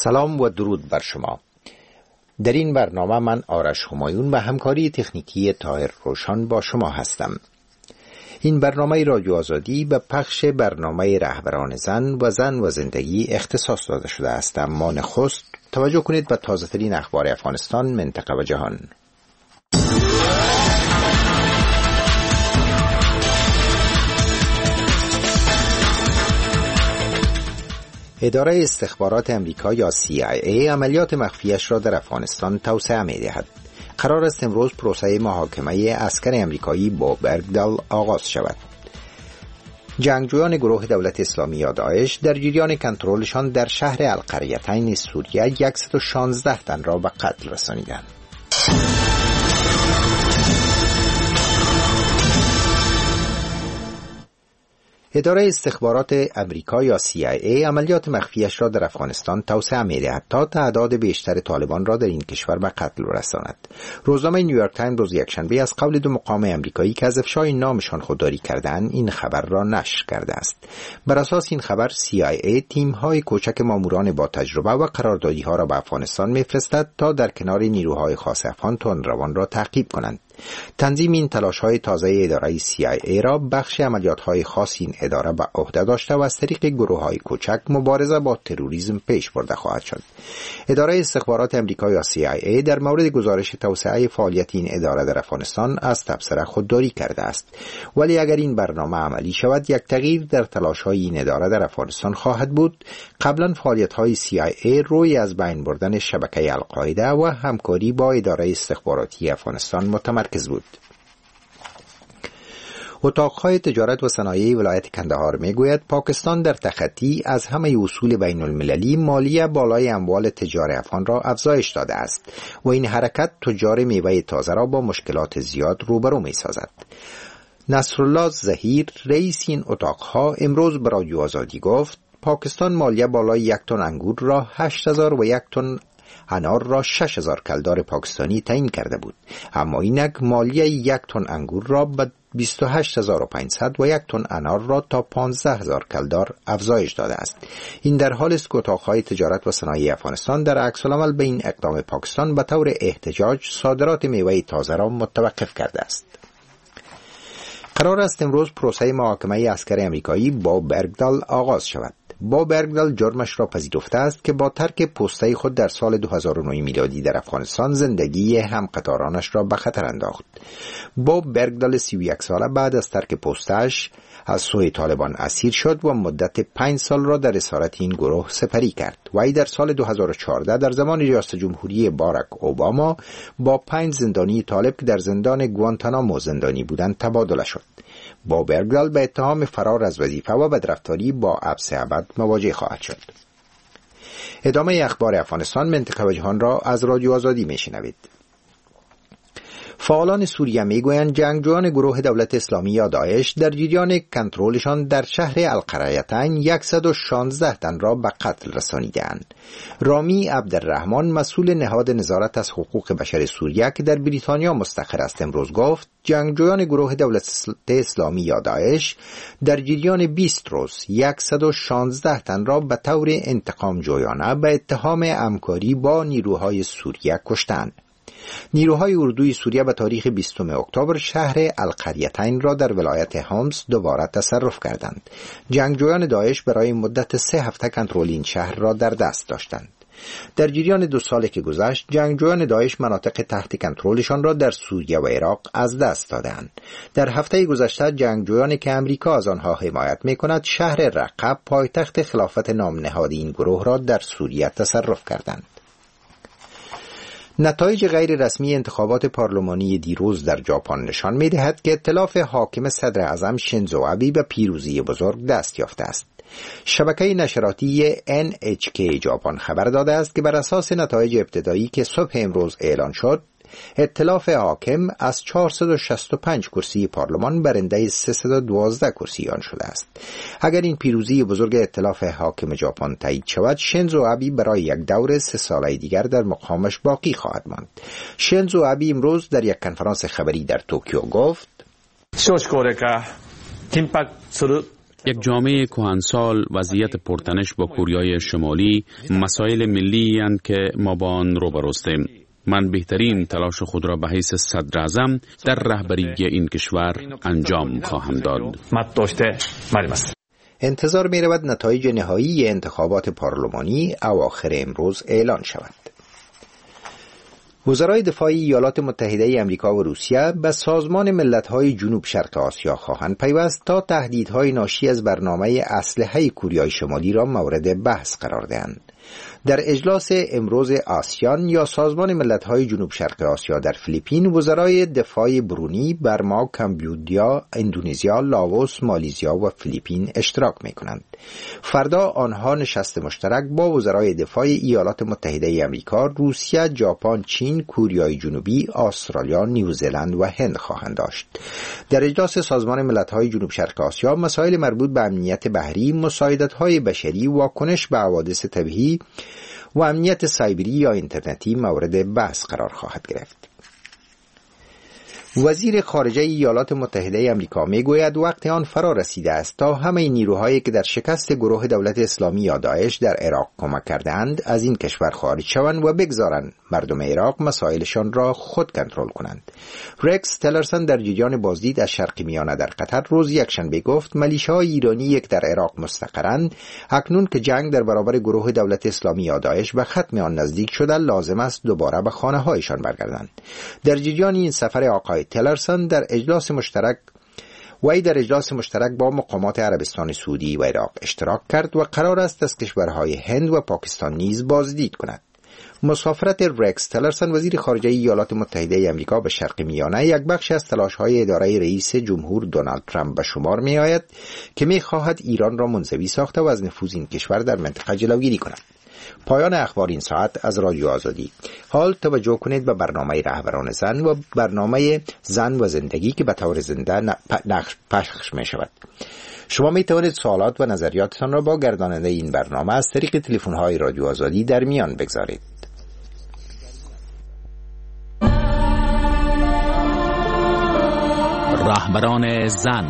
سلام و درود بر شما. در این برنامه من آرش همایون و همکاری تکنیکی طاهر روشان با شما هستم. این برنامه رادیو آزادی به پخش برنامه رهبران زن و زندگی اختصاص داده شده است. اما نخست توجه کنید به تازه ترین اخبار افغانستان، منطقه و جهان. اداره استخبارات امریکا یا CIA عملیات مخفیش را در افغانستان توسعه می‌دهد. قرار است امروز پروسه محاکمه عسکر امریکایی باب برگدال آغاز شود. جنگجویان گروه دولت اسلامی یا داعش در جریان کنترلشان در شهر القریتین سوریه 116 تن را به قتل رسانیدند. اداره استخبارات امریکا یا CIA عملیات مخفیش را در افغانستان توسعه می‌دهد تا تعداد بیشتر طالبان را در این کشور به قتل رساند. روزنامه نیویورک تایمز روز یکشنبه از قول دو مقام امریکایی که از افشای نامشان خودداری کردند این خبر را نشر کرده است. بر اساس این خبر CIA تیم‌های کوچک ماموران با تجربه و قراردادی‌ها را به افغانستان می‌فرستد تا در کنار نیروهای خاص افغان تندروان را تعقیب کنند. تنظیم این تلاش‌های تازه اداره CIA را بخش عملیات‌های خاص این اداره به عهده داشته و از طریق گروه‌های کوچک مبارزه با تروریسم پیش برده خواهد شد. اداره استخبارات امریکا یا CIA در مورد گزارش توسعه فعالیت این اداره در افغانستان از تبصره خودداری کرده است. ولی اگر این برنامه عملی شود یک تغییر در تلاش‌های این اداره در افغانستان خواهد بود. قبلا فعالیت‌های CIA روی از بین بردن شبکه القاعده و همکاری با اداره استخباراتی افغانستان متمرکز بود. اتاقهای تجارت و صنایع ولایت کندهار میگوید پاکستان در تخطی از همه اصول بین المللی مالیه بالای اموال تجار افغان را افزایش داده است و این حرکت تجار میوه تازه را با مشکلات زیاد روبرو می سازد. نصرالله ظهیر رئیس این اتاقها امروز به رادیو آزادی گفت پاکستان مالیه بالای 1 تن انگور را 8000 و 1 تن انار را 6000 کلدار پاکستانی تعیین کرده بود، اما اینک مالیه 1 تن انگور را به 28500 و 1 تن انار را تا 15000 کلدار افزایش داده است. این در حالی است که اتاقهای تجارت و صنایع افغانستان در عکس العمل به این اقدام پاکستان به طور احتجاج صادرات میوه تازه را متوقف کرده است. قرار است امروز پروسه محاکمه عسکر امریکایی باب برگدال آغاز شود. باب برگدال جرمش را پذیرفته است که با ترک پسته خود در سال 2009 میلادی در افغانستان زندگی همقطارانش را به خطر انداخت. باب برگدال 31 ساله بعد از ترک پستش از سوی طالبان اسیر شد و مدت 5 سال را در اسارت این گروه سپری کرد. وی در سال 2014 در زمان ریاست جمهوری باراک اوباما با 5 زندانی طالب که در زندان گوانتانامو زندانی بودند تبادله شد. با برگدال به اتهام فرار از وظیفه و بدرفتاری با حبس ابد مواجه خواهد شد. ادامه اخبار افغانستان، منطقه و جهان را از رادیو آزادی میشنوید. فعالان سوریه میگویند جنگجویان گروه دولت اسلامی یا داعش در جریان کنترلشان در شهر القریتین 116 تن را به قتل رسانیدند. رامی عبدالرحمن مسئول نهاد نظارت از حقوق بشر سوریه که در بریتانیا مستقر است امروز گفت جنگجویان گروه دولت اسلامی یا داعش در جریان 20 روز 116 تن را به طور انتقام جویانه به اتهام همکاری با نیروهای سوریه کشتند. نیروهای اردوی سوریه به تاریخ 20 اکتبر شهر القریتین را در ولایت حمص دوباره تصرف کردند. جنگجویان داعش برای مدت 3 هفته کنترل این شهر را در دست داشتند. در جریان 2 سالی که گذشت جنگجویان داعش مناطق تحت کنترلشان را در سوریه و عراق از دست دادند. در هفته گذشته جنگجویانی که امریکا از آنها حمایت می‌کند شهر رقه پایتخت خلافت نام نهادی این گروه را در سوریه تصرف کردند. نتایج غیر رسمی انتخابات پارلمانی دیروز در ژاپن نشان می‌دهد که ائتلاف حاکم صدر اعظم شینزو آبی به پیروزی بزرگ دست یافته است. شبکه نشراتی NHK ژاپن خبر داده است که بر اساس نتایج ابتدایی که صبح امروز اعلان شد، ائتلاف حاکم از 465 کرسی پارلمان برنده 312 کرسی آن شده است. اگر این پیروزی بزرگ ائتلاف حاکم ژاپن تایید شود، شینزو آبی برای یک دور 3 ساله دیگر در مقامش باقی خواهد ماند. شینزو آبی امروز در یک کنفرانس خبری در توکیو گفت یک جامعه کهنسال وضعیت پرتنش با کوریای شمالی مسائل ملی اند که ما با آن روبروستیم. من بهترین تلاش خود را به حیث صدر اعظم در رهبری این کشور انجام خواهم داد. انتظار می رود نتایج نهایی انتخابات پارلمانی اواخر امروز اعلان شود. وزرای دفاع ایالات متحده آمریکا و روسیه به سازمان ملت‌های جنوب شرق آسیا خواهند پیوست تا تهدیدهای ناشی از برنامه اسلحه کوریای شمالی را مورد بحث قرار دهند. در اجلاس امروز آسیان یا سازمان ملت‌های جنوب شرق آسیا در فیلیپین، وزرای دفاع برونی، برما، کامبودیا، اندونزیا، لاوس، مالیزیا و فیلیپین اشتراک می‌کنند. فردا آنها نشست مشترک با وزرای دفاع ایالات متحده آمریکا، روسیه، ژاپن، چین، کوریای جنوبی، استرالیا، نیوزلند و هند خواهند داشت. در اجلاس سازمان ملت‌های جنوب شرق آسیا مسائل مربوط به امنیت بحری، مساعدت‌های بشری، واکنش به حوادث طبیعی و امنیت سایبری یا اینترنتی مورد بحث قرار خواهد گرفت. وزیر خارجه ایالات متحده آمریکا میگوید وقت آن فرا رسیده است تا همه نیروهایی که در شکست گروه دولت اسلامی یا داعش در عراق کمک کردند از این کشور خارج شوند و بگذارند مردم عراق مسائلشان را خود کنترل کنند. رکس تلرسون در جریان بازدید از شرق میانه در قطر روز یکشنبه گفت میلیشه‌های ایرانی یک در عراق مستقرند. اکنون که جنگ در برابر گروه دولت اسلامی یا داعش به ختم آن نزدیک شده، لازم است دوباره به خانه‌هایشان برگردند. در جریان این سفر آقای تلرسون در اجلاس مشترک با مقامات عربستان سعودی و عراق اشتراک کرد و قرار است از کشورهای هند و پاکستان نیز بازدید کند. مسافرت رکس تلرسون وزیر خارجه ایالات متحده آمریکا به شرق میانه یک بخش از تلاش‌های اداره رئیس جمهور دونالد ترامپ به شمار می‌آید که می‌خواهد ایران را منزوی ساخته و از نفوذ این کشور در منطقه جلوگیری کند. پایان اخبار این ساعت از رادیو آزادی. حال توجه کنید به برنامه رهبران زن و برنامه زن و زندگی که به طور زنده پخش می شود. شما می توانید سوالات و نظریاتتان را با گرداننده این برنامه از طریق تلفن‌های رادیو آزادی در میان بگذارید. رهبران زن.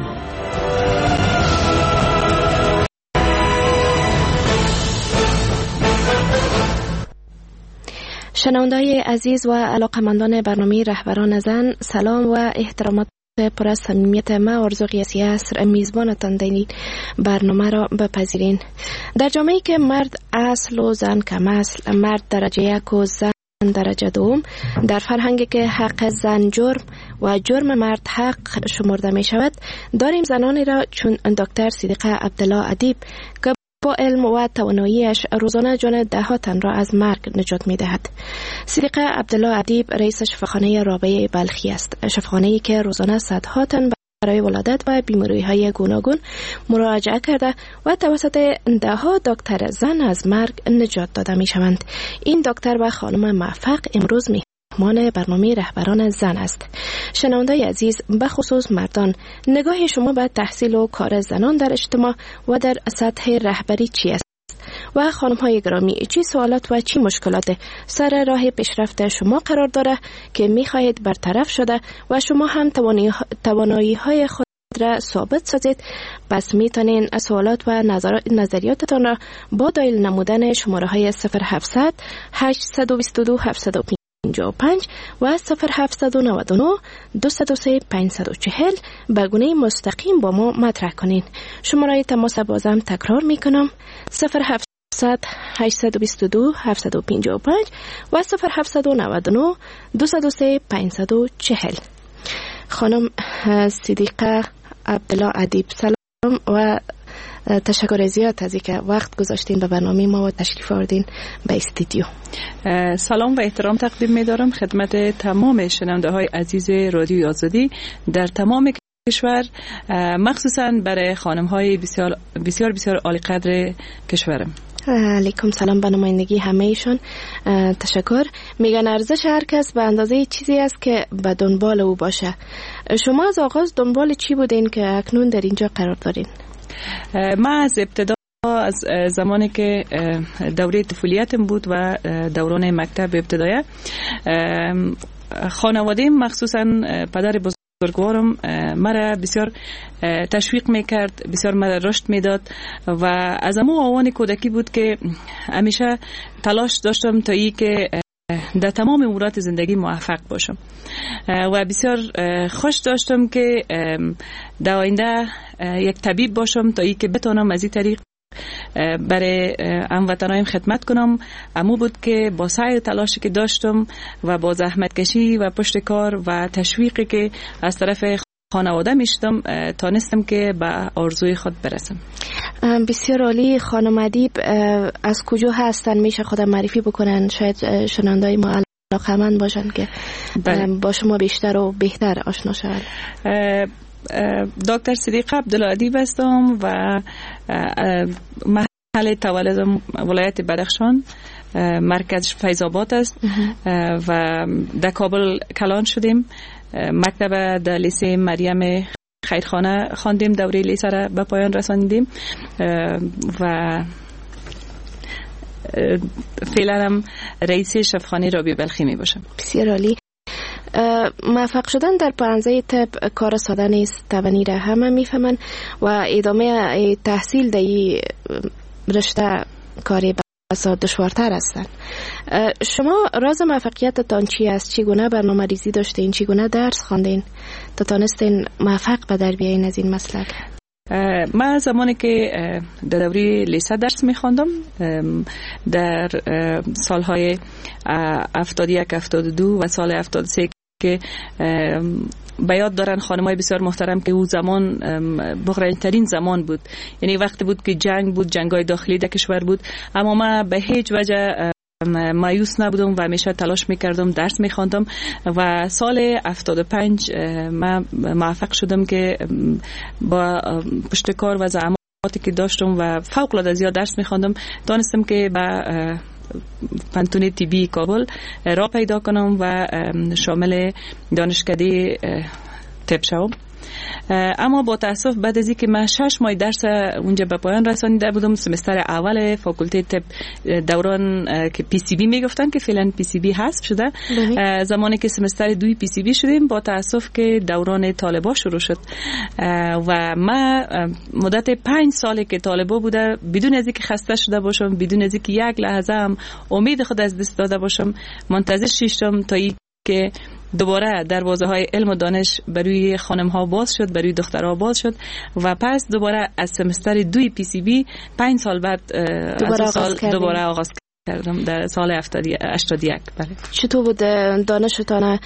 شنونده‌های عزیز و علاقمندان برنامه رهبران زن، سلام و احترامات پر از صمیمیت ما آرزو قیاسی است میزبانتان در این برنامه را بپذیرین. در جامعه‌ای که مرد اصل و زن کم اصل، مرد درجه یک و زن درجه دوم، در فرهنگی که حق زن جرم و جرم مرد حق شمرده می شود، داریم زنانی را چون دکتر صدیقه عبدالله ادیب که با علم و تواناییش روزانه جان ده‌ها تن را از مرگ نجات می دهد. صدیقه عبدالله ادیب رئیس شفاخانه رابعه بلخی است، شفاخانه‌ای که روزانه صدها تن برای ولادت و بیماری‌های گوناگون مراجعه کرده و توسط ده‌ها دکتر زن از مرگ نجات داده می‌شوند. این دکتر و خانم موفق امروز مهمان برنامه رهبران زن است. شنونده‌ی عزیز، به خصوص مردان، نگاه شما به تحصیل و کار زنان در اجتماع و در سطح رهبری چی است؟ و خانم‌های گرامی، چی سوالات و چی مشکلات سر راه پیشرفت شما قرار داره که می‌خواهید برطرف شده و شما هم توانایی‌های خود را ثابت سازید؟ پس میتونین سوالات و نظریاتتان را با دایل نمودن شماره‌های 0700 822 755 و 0799 203 540 به گونه مستقیم با ما مطرح کنین. شماره تماس بازم تکرار میکنم: 0700 822 755 و 0799 203 540. خانم صدیقه عبدالله ادیب، سلام و تشکر زیاد از اینکه وقت گذاشتین به برنامه ما و تشریف آوردین به استودیو. سلام و احترام تقدیم می‌دارم خدمت تمام شنونده های عزیز رادیو آزادی در تمام کشور، مخصوصا برای خانم های بسیار بسیار عالی قدر کشورم. علیکم سلام به نمایندگی همه ایشان. تشکر. میگن ارزش هر کس به اندازه چیزی است که به دنبال او باشه. شما از آغاز دنبال چی بودین که اکنون در اینجا قرار دارین؟ من از ابتدا، از زمانی که دوره طفولیتم بود و دوران مکتب ابتدایی، خانواده مخصوصا پدر بزرگوارم مرا بسیار تشویق میکرد، بسیار مرا رشد میداد و از همون آوان کودکی بود که همیشه تلاش داشتم تا ای که در تمام امورات زندگی موفق باشم و بسیار خوش داشتم که در آینده یک طبیب باشم تا ای که بتونم از این طریق برای هموطنایم خدمت کنم. امو بود که با سعی و تلاشی که داشتم و با زحمت کشی و پشت کار و تشویقی که از طرف خانواده میشتم تانستم که به آرزوی خود برسم. بسیار عالی. خانم ادیب از کجا هستن؟ میشه خودم معرفی بکنن؟ شاید شنوندای ما علاقه‌مند باشن که با شما بیشتر و بهتر آشنا شوند. دکتر صدیق عبدالله ادیب هستم و محل تولدم ولایت بدخشان، مرکز فیض آباد است و در کابل کلان شدیم. مکتب در لیسه مریم خیرخانه خواندیم، دوره لیسه را به پایان رساندیم و فعلا هم رئیس شفاخانه رابعه بلخی می باشم. بسیار عالی. موفق شدن در پرونده طب کار ساده نیست، توانی را همه میفهمن و ادامه تحصیل در این رشته کاری بسیار دشوارتر هستن. شما راز موفقیتتان چی است؟ چگونه برنامه ریزی داشتین؟ چگونه درس خواندین تا تانستین موفق به در بیاین از این مسلک؟ من زمانی که در دوره لیسه درس می‌خواندم در سالهای 71 72 و سال 73 که به یاد دارن خانمای بسیار محترم که او زمان بحران‌ترین زمان بود، یعنی وقتی بود که جنگ بود، جنگ‌های داخلی در کشور بود، اما من به هیچ وجه مایوس نبودم و همیشه تلاش میکردم، درس میخواندم و سال 75 من موفق شدم که با پشت کار و زحماتی که داشتم و فوق العاده زیاد درس میخواندم تونستم که با پانتون طبی کابل راه پیدا کنم و شامل دانشکده طب شوم. اما با تاسف بعد از اینکه من 6 ماه درس اونجا به پایان رسانیده بودم، سمستر اول فاکولته طب دوران که پی سی بی میگفتن که فعلا پی سی بی حذف شده، زمانی که سمستر 2 پی سی بی شدیم با تاسف که دوران طالبا شروع شد و من مدت 5 سالی که طالبا بوده بدون از اینکه خسته شده باشم، بدون از اینکه یک لحظه هم امید خود از دست داده باشم منتظر شیشتم تا این که دوباره دروازه های علم و دانش برای خانم ها باز شد، برای دخترها باز شد و پس دوباره از سمستر 2 پی سی بی 5 سال بعد دوباره آغاز کردم در سال 81. بله. چطور بود دانشتان؟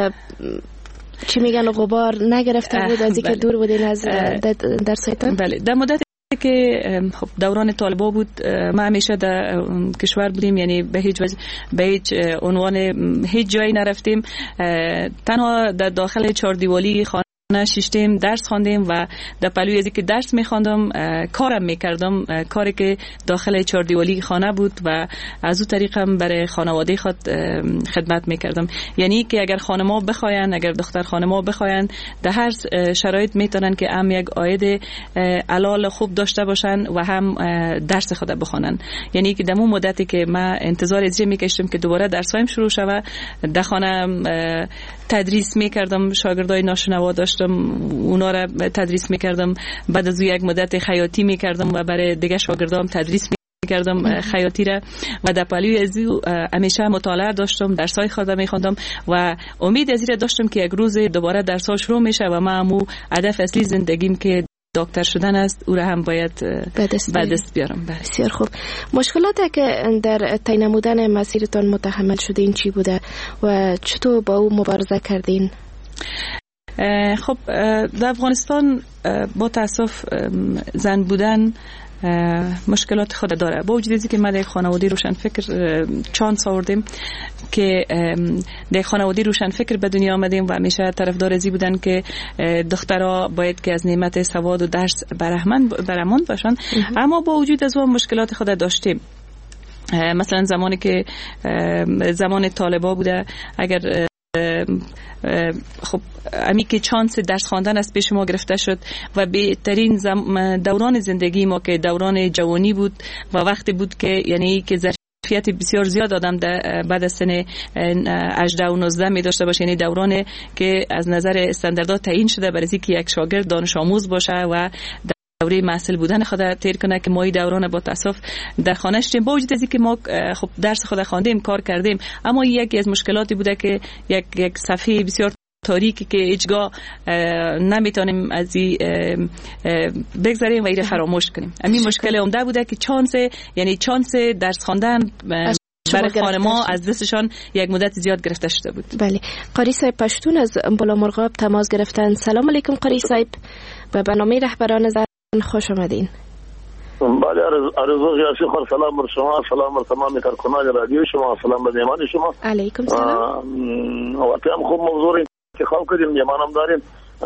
چی میگن غبار نگرفته بود از اینکه دور بودین از درسایتان؟ بله، در مدت که دوران طالبا بود ما همیشه در کشور بودیم، یعنی به هیچ عنوان هیچ جایی نرفتیم، تنها در داخل چهاردیواری خانه شیشتیم، درس خواندیم و در پلوی از اینکه درس میخواندم کارم میکردم، کاری که داخل چهاردیواری خانه بود و از او طریق هم برای خانواده خود خدمت میکردم. یعنی که اگر خانم‌ها بخواین، اگر دختر خانم‌ها بخواین، در هر شرایط میتونن که هم یک عاید حلال خوب داشته باشن و هم درس خود بخونن. یعنی که در اون مدتی که من انتظار از میکشیدم که دوباره درسایم شروع شود، در خانه تدریس میکردم، شاگردای ناشنوا داشتم، اونا را تدریس میکردم، بعد از یک مدت خیاطی میکردم و برای دیگه شاگردام تدریس میکردم خیاطی را و در پلوی از او همیشه مطالعه داشتم، درسای خودم میخواندم و امید از این داشتم که یک روز دوباره درس‌ها شروع میشه و من همو هدف اصلی زندگیم که دکتر شدن است او را هم باید به دست بیارم. بسیار خوب. مشکلاتی که در طی نمودن مسیرتان متحمل شدین چی بوده و چطور با او مبارزه کردین؟ خب در افغانستان با تاسف زن بودن مشکلات خود داره. با وجود اینکه ما در خانواده روشنفکر چانس آوردیم که در خانواده روشنفکر به دنیا آمدیم و همیشه طرفدار ازی بودن که دخترها باید که از نعمت سواد و درس برهمند باشن، اما با وجود از اون مشکلات خود داشتیم. مثلا زمانی که زمان طالبا بوده، اگر خب امی که چانس درس خواندن از پیش ما گرفته شد و بهترین دوران زندگی ما که دوران جوانی بود و وقتی بود که یعنی که ظرفیت ظرفیت بسیار زیاد آدم بعد از سن 18 و 19 می داشته باشه، یعنی دوران که از نظر استانداردها تعیین شده برای اینکه یک شاگرد دانش آموز باشه و دوره محصل بودن خود تیر کنه، که ما این دوران با تاسف در خانه شدیم. با وجود از اینکه ما خب درس خود خواندیم، کار کردیم، اما یکی از مشکلاتی بوده که یک صفحه بسیار تاریکی که هیچگاه نمیتونیم از این بگذاریم و این فراموش کنیم. همین مشکل عمده بوده که چانس درس خواندن برای خانم‌ها از دستشان یک مدت زیاد گرفته شده بود. بله. قاری صاحب پشتون از بالامرغاب تماس گرفتن. سلام علیکم قاری صاحب، به برنامه رهبران زن خوش آمدین. بله، آرزو یاسی خور سلام بر شما، سلام بر تمام کارکنان رادیو شما، سلام به مهمان شما. علیکم سلام. وقتی هم خوب موضوع انتخاب کردیم، مهمانم داریم.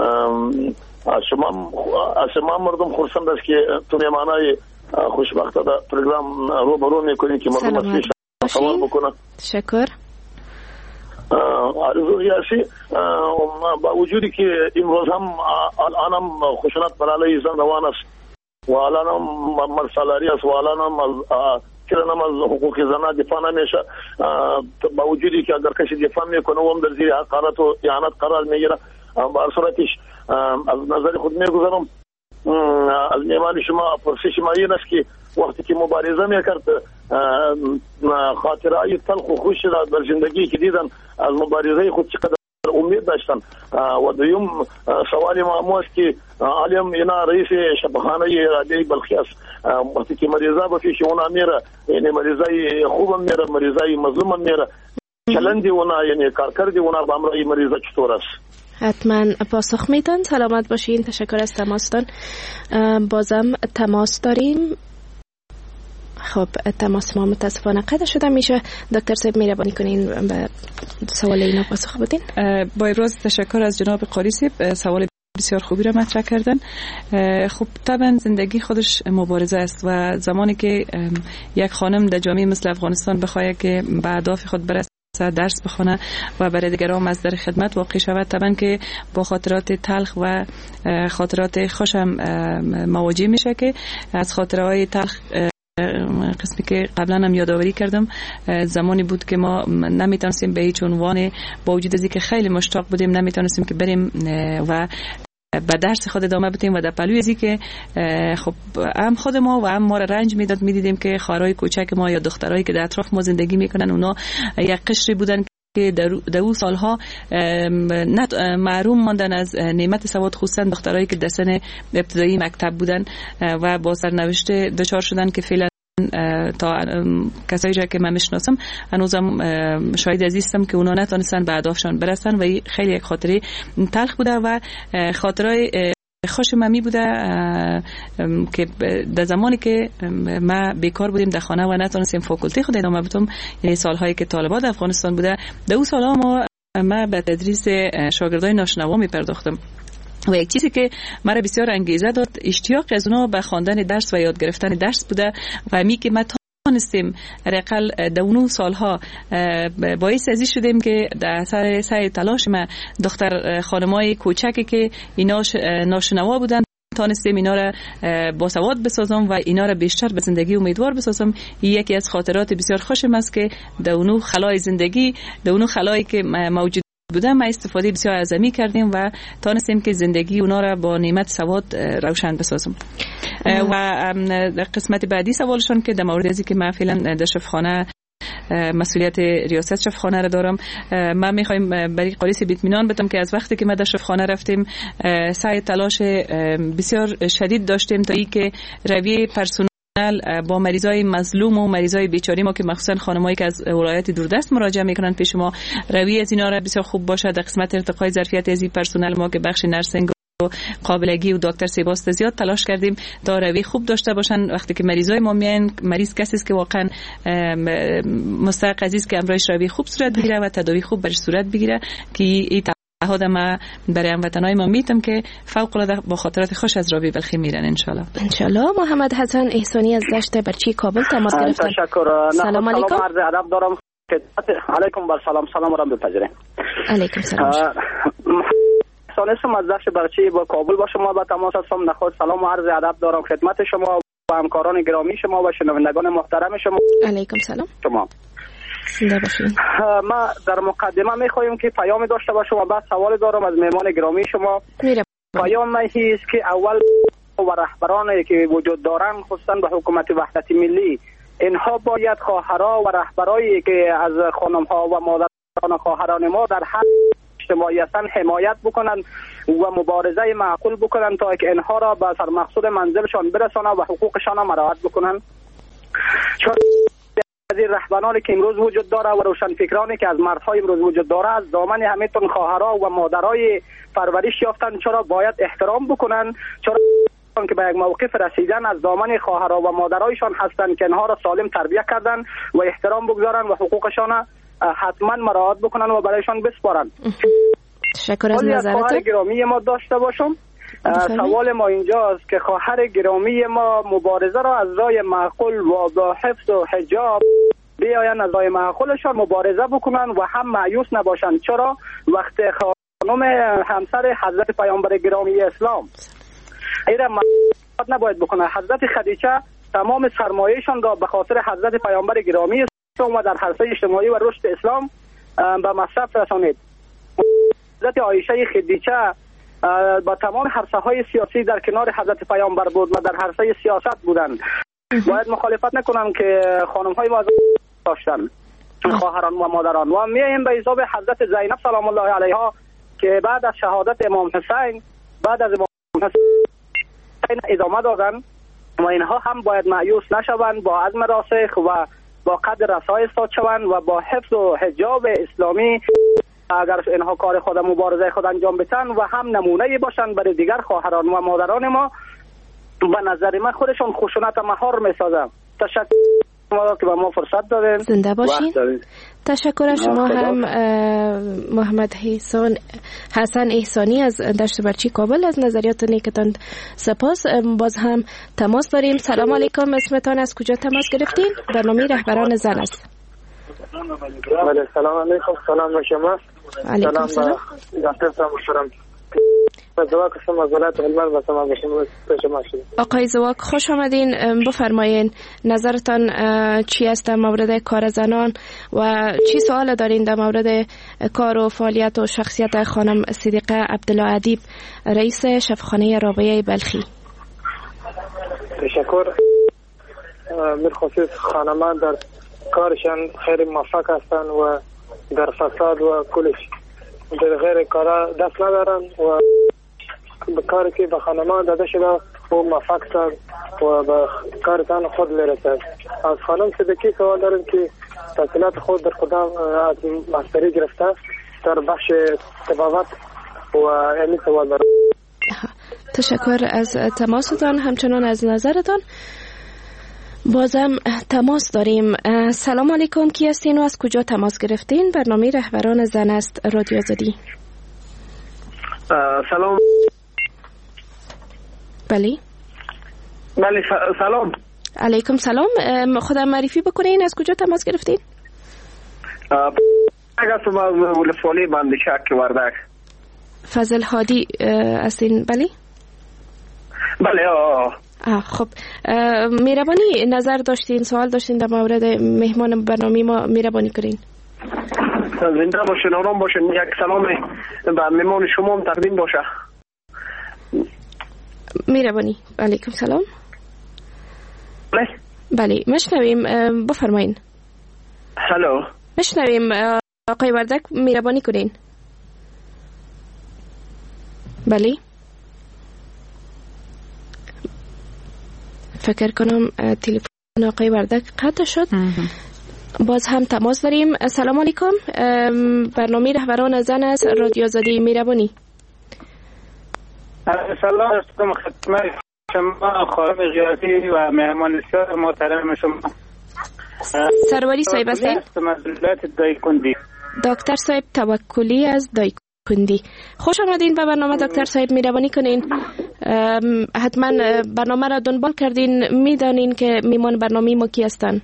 شما مردم خرسند است که تو مهمانای خوشبخت در پروگرام روبرو میکنید که مردم از پیش سوال بکنن. تشکر. آرزو یاسی، با وجودی که امروز هم الانم خشونت بر علیه زن روان است و الانم مرسالاری است و الانم کرنم از حقوق زنان دفاع نمیشه، با وجودی که اگر کسی دفاع میکنه و هم در زیر حقارت و اهانت قرار میگیره، با صورتش از نظر خود میگذارم از میمان شما پرسش ما این است که وقتی که مبارزه میکرد خاطرهای تلخ و خوش در زندگی که دیدن از مبارزه خود چقدر امید داشتن. و دویم سوال ما است که علیم اینا رئیس شبخانه رادیوی بلخی است، وقتی که مریضا به پیش اونا میره، یعنی مریضای خوبم میره، مریضای مظلومم میره، چلندی اونا یعنی کارکردی اونا با امرای مریضا چطور است؟ حتما پاسخ میدن. سلامت باشین. تشکر از تماستان. بازم تماس داریم. خب تماس ما متاسفانه قطع شده. میشه دکتر صاحب مهربانی کنین به سوال اینا پاسخ بدین؟ با ابراز تشکر از جناب قاری صاحب، سوال بسیار خوبی را مطرح کردن. خب طبعا زندگی خودش مبارزه است و زمانی که یک خانم در جامعه مثل افغانستان بخواد که به اهداف خود برسه، درس بخونه و برای دیگران از در خدمت واقع شود، طبعا که با خاطرات تلخ و خاطرات خوشم مواجه میشه. که از خاطرهای تلخ قسمی که قبلا هم یادآوری کردم، زمانی بود که ما نمیتونستیم به هیچ عنوان، با وجود از اینکه خیلی مشتاق بودیم، نمیتونستیم که بریم و به درس خود ادامه بدیم و در پلوی از اینکه خب هم خود ما و هم ما را رنج میداد، میدیدیم که خواهرای کوچک ما یا دخترایی که در اطراف ما زندگی میکنن، اونا یک قشری بودن که در اون سالها محروم ماندن از نعمت سواد، خصوصا دخترایی که در سن ابتدایی مکتب بودن و با سرنوشت دچار شدن که فعلا تا کسایی که من میشناسم هنوزم شاید عزیزم که اونا نتونستن به اهدافشان برسن و خیلی یک خاطره تلخ بوده و خاطرهای خوش ممی بوده که در زمانی که ما بیکار بودیم در خانه و نتونستیم فاکولته خود ادامه بدیم، یعنی سالهایی که طالبات افغانستان بوده، در اون سالها ما به تدریس شاگردای ناشنوا میپرداختم و یک چیزی که مرا بسیار انگیزه داد، اشتیاق از اونا به خواندن درس و یاد گرفتن درس بوده و همی که ما تانستیم حداقل در اون سالها باعث ازی شدیم که در اثر سعی تلاش ما دختر خانمای کوچکی که اینا ناشنوا بودن تانستیم اینا را باسواد بسازم و اینا را بیشتر به زندگی امیدوار بسازم. یکی از خاطرات بسیار خوشم است که در اون خلای زندگی، در اون خلایی که موجود بودن ما استفاده بسیار عظیمی کردیم و تانستیم که زندگی اونا را با نعمت سواد روشن بسازم. و قسمت بعدی سوالشون که در مورد ازی که من فعلا در شفاخانه مسئولیت ریاست شفاخانه را دارم، من میخوایم برای قاری صاحب اطمینان بدم که از وقتی که ما در شفاخانه رفتیم سعی تلاش بسیار شدید داشتیم تا ای که رویه پرسنل با مریضای مظلوم و مریضای بیچاره ما که مخصوصا خانمایی که از ولایت دوردست مراجعه میکنن پیش ما، رویه از اینا را بسیار خوب باشه. در قسمت ارتقای ظرفیت از این پرسنل ما که بخش نرسینگ و قابلگی و دکتر سیباست زیاد تلاش کردیم تا روی خوب داشته باشن. وقتی که مریضای ما میان، مریض کسی است که واقعا مستحق عزیز که امرایش روی خوب صورت بگیره و تداوی خوب برش صورت بگیره که این تعهد ما برای هموطنای ما میتم که فوق العاده با خاطرات خوش از رابی بلخی میرن ان شاء الله. محمد حسن احسانی از دشت برچی کابل تماس گرفتن. تشکر. سلام علیکم. عرض ادب دارم. علیکم و سلام را بپذیرید. علیکم سلام. سانسم از دشت برچی با کابل با شما با تماس هستم. نخست سلام و عرض ادب دارم خدمت شما و همکاران گرامی شما و شنوندگان محترم شما. علیکم سلام. شما زنده باشین. ما در مقدمه میخوایم که پیام داشته باشم و بعد سوال دارم از مهمان گرامی شما. پیام من است که اول و رهبرانی که وجود دارن خصوصا به حکومت وحدت ملی، اینها باید خواهرها و رهبرایی که از خانم‌ها و مادران خواهران ما در هر اجتماعی هستند حمایت بکنن و مبارزه معقول بکنن تا که اینها را به سرمقصود منزلشان برسانن و حقوقشان را مراعات بکنن. چون از این رهبرانی که امروز وجود داره و روشنفکرانی که از مردهای امروز وجود داره از دامن همیتون خواهرها و مادرای پرورش یافتن، چرا باید احترام بکنن، چرا که به یک موقف رسیدن از دامن خواهرها و مادرایشان هستند که اینها را سالم تربیت کردن و احترام بگذارن و حقوقشان حتما مراعات بکنن و برایشان بسپارن. تشکر از نظرتون. خواهر گرامی ما داشته باشم. سوال ما اینجاست که خواهر گرامی ما مبارزه را از راه معقول و با حفظ و حجاب بیاین از راه معقولشان مبارزه بکنن و هم مایوس نباشن. چرا وقت خانم همسر حضرت پیامبر گرامی اسلام ایره مبارزه نباید بکنه. حضرت خدیجه تمام سرمایه‌شان را به خاطر حضرت پیامبر گرامی اسلام و در حرصه اجتماعی و رشد اسلام به مصرف رسانید. حضرت عایشه خدیجه با تمام حرصه‌های سیاسی در کنار حضرت پیامبر بود و در حرصه سیاست بودند. باید مخالفت نکنم که خانم‌های ما داشتن، خواهران و مادران. و میایم به حساب حضرت زینب سلام الله علیها که بعد از شهادت امام حسین ادامه دادن و اینها هم باید مایوس نشوند، با عزم راسخ و با قدر رسای استاد شوند و با حفظ و حجاب اسلامی اگر اینها کار خود مبارزه خود انجام بدن و هم نمونه باشن برای دیگر خواهران و مادران ما، به نظر من خودشون خشونت مهار میسازن. تشکر که به ما فرصت دادین. زنده باشین. تشکر از شما هم محمد حسن احسانی از دشت برچی کابل از نظریات نیکتان سپاس. باز هم تماس داریم. سلام علیکم، اسمتان از کجا تماس گرفتین؟ برنامه رهبران زن است. سلام علیکم. سلام به شما. علیکم سلام. دکتر صاحب محترم. آقای زواک خوش آمدین. بفرمایین نظرتان چی است در مورد کار زنان و چی سوال دارین در مورد کار و فعالیت و شخصیت خانم صدیقه عبدالله ادیب رئیس شفاخانه رابعه بلخی؟ تشکر. بالخصوص خانمان در کارشان خیلی موفق هستند و در فساد و کلش در غیر کارا دست ندارن و به کاری که به خانمان داده شده او موفق شد و به کارتان خود میرسد. از خانم صدیقی سوال داریم که تحصیلات خود در خدام از مستری گرفته در بخش طبابت و این سوال دارم. تشکر از تماستان همچنان از نظرتان. بازم تماس داریم. سلام علیکم، کی هستین و از کجا تماس گرفتین؟ برنامه رهبران زن است، رادیو آزادی. سلام. بله سلام. علیکم سلام. خودم معرفی بکنین، از کجا تماس گرفتین؟ اگر از ولسوالی بندشک وردک. فضل هادی هستین؟ بله خب مهربانی نظر داشتین، سوال داشتین در مورد مهمان برنامه ما، مهربانی کنین. زنده باشین، آرام باشین. یک سلام به مهمان شما هم تقدیم باشه. مهربانی. علیکم سلام. بله مشنویم، بفرمایین. هلو مشنویم آقای وردک، مهربانی کنین. بله فکر کنم تلفن آقای وردک قطع شد. باز هم تماس داریم. سلام علیکم، برنامه رهبران زن است، رادیو آزادی. مهربانی. سلام خدمت شما خانم غیاثی و مهمان بسیار محترم شما. سروری صاحب هستین؟ مسئولیت دایکندی. دکتر صاحب توکلی از دایکندی. خوش آمدین به برنامه دکتر صاحب. مهربانی کنین حتما برنامه را دنبال کردین، میدانین که میمان برنامه ما کی هستن؟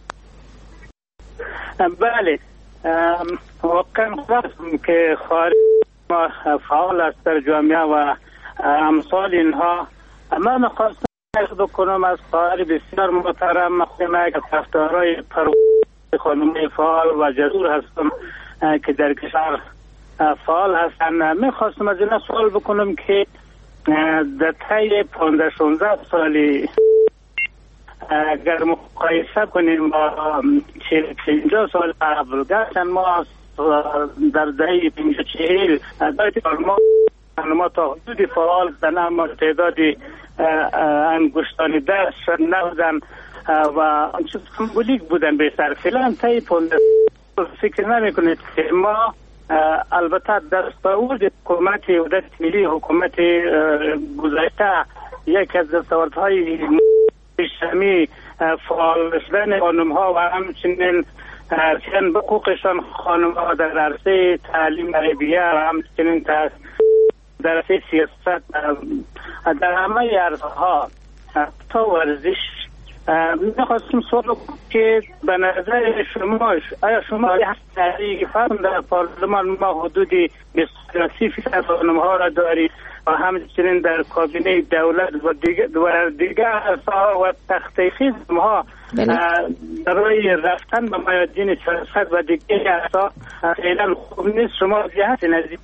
بله واقعا خواستم که خارج ما فعال است در جامعه و امثال اینها. من خواستم بکنم از خواهر بسیار محترم مخدمه که طرفدارای خانم فعال و جسور هستم که در کشور فعال هستن. میخواستم از اینا سوال بکنم که در طی 15-16 سالی اگر مقایسه کنیم با 40-50 سال قبل، گرچند ما در دهه 50-40 ما تا حدود فعال بودن، اما تعداد انگشتان دست نبودن و آنچه سمبولیک بودن بهتر. فعلا طی 15 فکر نمی کنید که ما البته دستاورد حکومت وحدت ملی، حکومت گذشته، یک از دستاوردهای پیشمی فعال شدن خانم‌ها و همچنین چند حقوقشان خانم‌ها در عرصه تعلیم عربیه و همچنین در عرصه سیاست در همه عرصه‌ها تا ورزش. میخواستم سوال که به نظر شما آیا شما هستی که فرم در پارلمان ما حدودی 30% خانم‌ها را دارید و همچنین در کابینه دولت و دیگر عرصه‌ها و تخت خیزم‌ها برای رفتن به میادین سیاست و دیگر عرصه‌ها فعلا خوب نیست؟ شما جهت نزدیک؟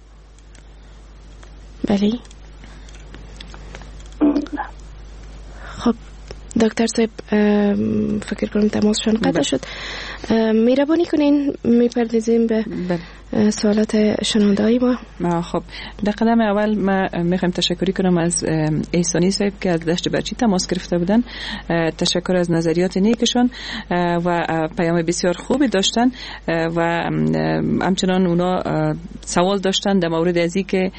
بله. خب دکتر صاحب فکر کنم تماسشون قطع شد. مهربانی کنین میپردازیم به سوالات شنونده‌های ما. خب در قدم اول ما میخوایم تشکری کنم از احسانی صاحب که از دشت برچی تماس گرفته بودن. تشکر از نظریات نیکشون و پیام بسیار خوبی داشتن و همچنان اونا سوال داشتن در مورد ازی که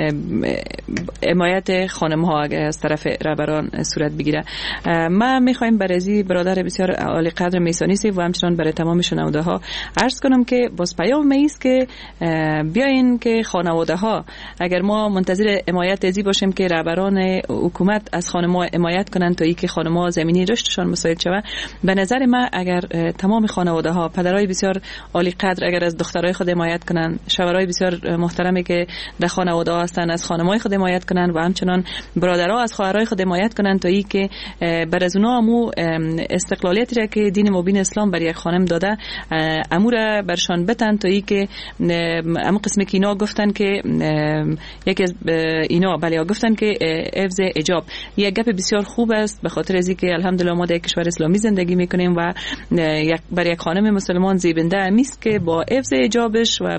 حمایت خانم‌ها از طرف رهبران صورت بگیره. ما میخوایم برای برادر بسیار عالی قدر میسانی صاحب و همچنان برای تمام شنونده‌ها عرض کنم که باز پیام میست که بیاین که خانواده ها اگر ما منتظر حمایت ازی باشیم که رهبران حکومت از خانم‌ها حمایت کنن تا اینکه خانم‌ها زمینی رشدشان مساعد شود، به نظر من اگر تمام خانواده ها پدرای بسیار عالی قدر اگر از دخترای خود حمایت کنن، شوهرای بسیار محترمی که در خانواده ها هستن از خانم‌های خود حمایت کنن و همچنان برادرها از خواهرای خود حمایت کنن تا اینکه بر از اونها مو استقلالیتی را که دین مبین اسلام بر یک خانم داده امور برشان بتن تا اینکه اما قسمی که اینا گفتن که یکی از اینا بله گفتن که حفظ حجاب یک گپ بسیار خوب است، به خاطر از اینکه الحمدلله ما در کشور اسلامی زندگی میکنیم و برای یک خانم مسلمان زیبنده میست که با حفظ حجابش و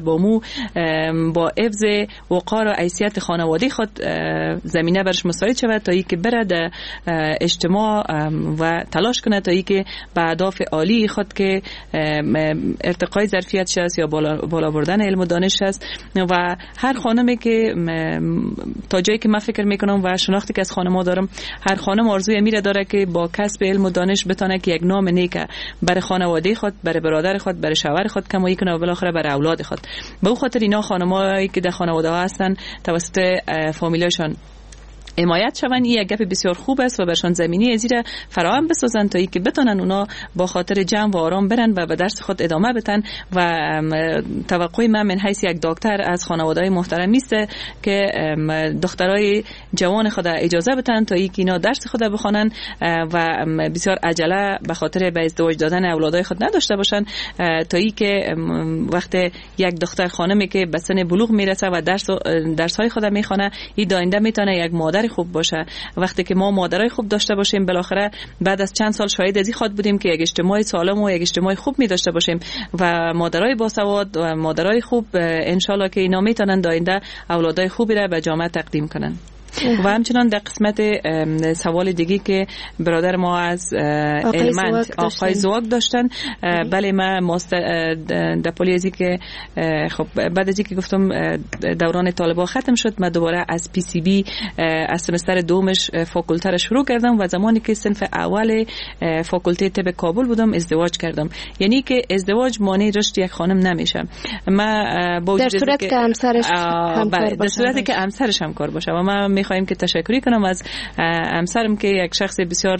با حفظ وقار و حیثیت خانواده خود زمینه برش مساعد شود تا اینکه بره در اجتماع و تلاش کنه تا اینکه به اهداف عالی خود که ارتقای ظرفیت است یا بالا بردن علم و دانش است. و هر خانمی که تا جایی که من فکر میکنم و شناختی که از خانم‌ها دارم، هر خانم آرزوی میره داره که با کسب علم و دانش بتونه که یک نام نیک برای خانواده خود، برای برادر خود، برای شوهر خود کمایی کنه و بالاخره برای اولاد خود. به اون خاطر اینا خانمایی که در خانواده ها هستن توسط فامیلاشون حمایت شون. این یک گپ بسیار خوب است و برشان زمینی ازیره فراهم بسازن تا اینکه بتونن اونا با خاطر جمع و آرام برن و به درس خود ادامه بدن. و توقع من حیث یک دکتر از خانواده‌های محترم است که دخترای جوان خود اجازه بدن تا اینکه اینا درس خود بخونن و بسیار عجله به خاطر به ازدواج دادن اولادای خود نداشته باشن تا اینکه وقت یک دختر خانمی که به سن بلوغ میرسه و درس‌های خود میخونه، این داینده میتونه یک مادر خوب باشه. وقتی که ما مادرای خوب داشته باشیم، بالاخره بعد از چند سال شاهد از این خود بودیم که یک اجتماع سالم و یک اجتماع خوب می داشته باشیم و مادرای باسواد و مادرای خوب ان شاء الله که اینا میتونن داینده اولادای خوبی را به جامعه تقدیم کنن. و همچنان در قسمت سوال دیگه که برادر ما از المنت آقای زواگ داشتن، بله ما در پولیزی که خب بعد از اینکه گفتم دوران طالبا ختم شد، من دوباره از پی سی بی از سمستر دومش فاکولته را شروع کردم و زمانی که صنف اول فاکولته طب کابل بودم ازدواج کردم. یعنی که ازدواج مانع رشد یک خانم نمیشه. ما در صورت که همسرش همکار باشه، در صورتی که همسرش همکار باشه. و من میخوایم که تشکری کنم از همسرم که یک شخص بسیار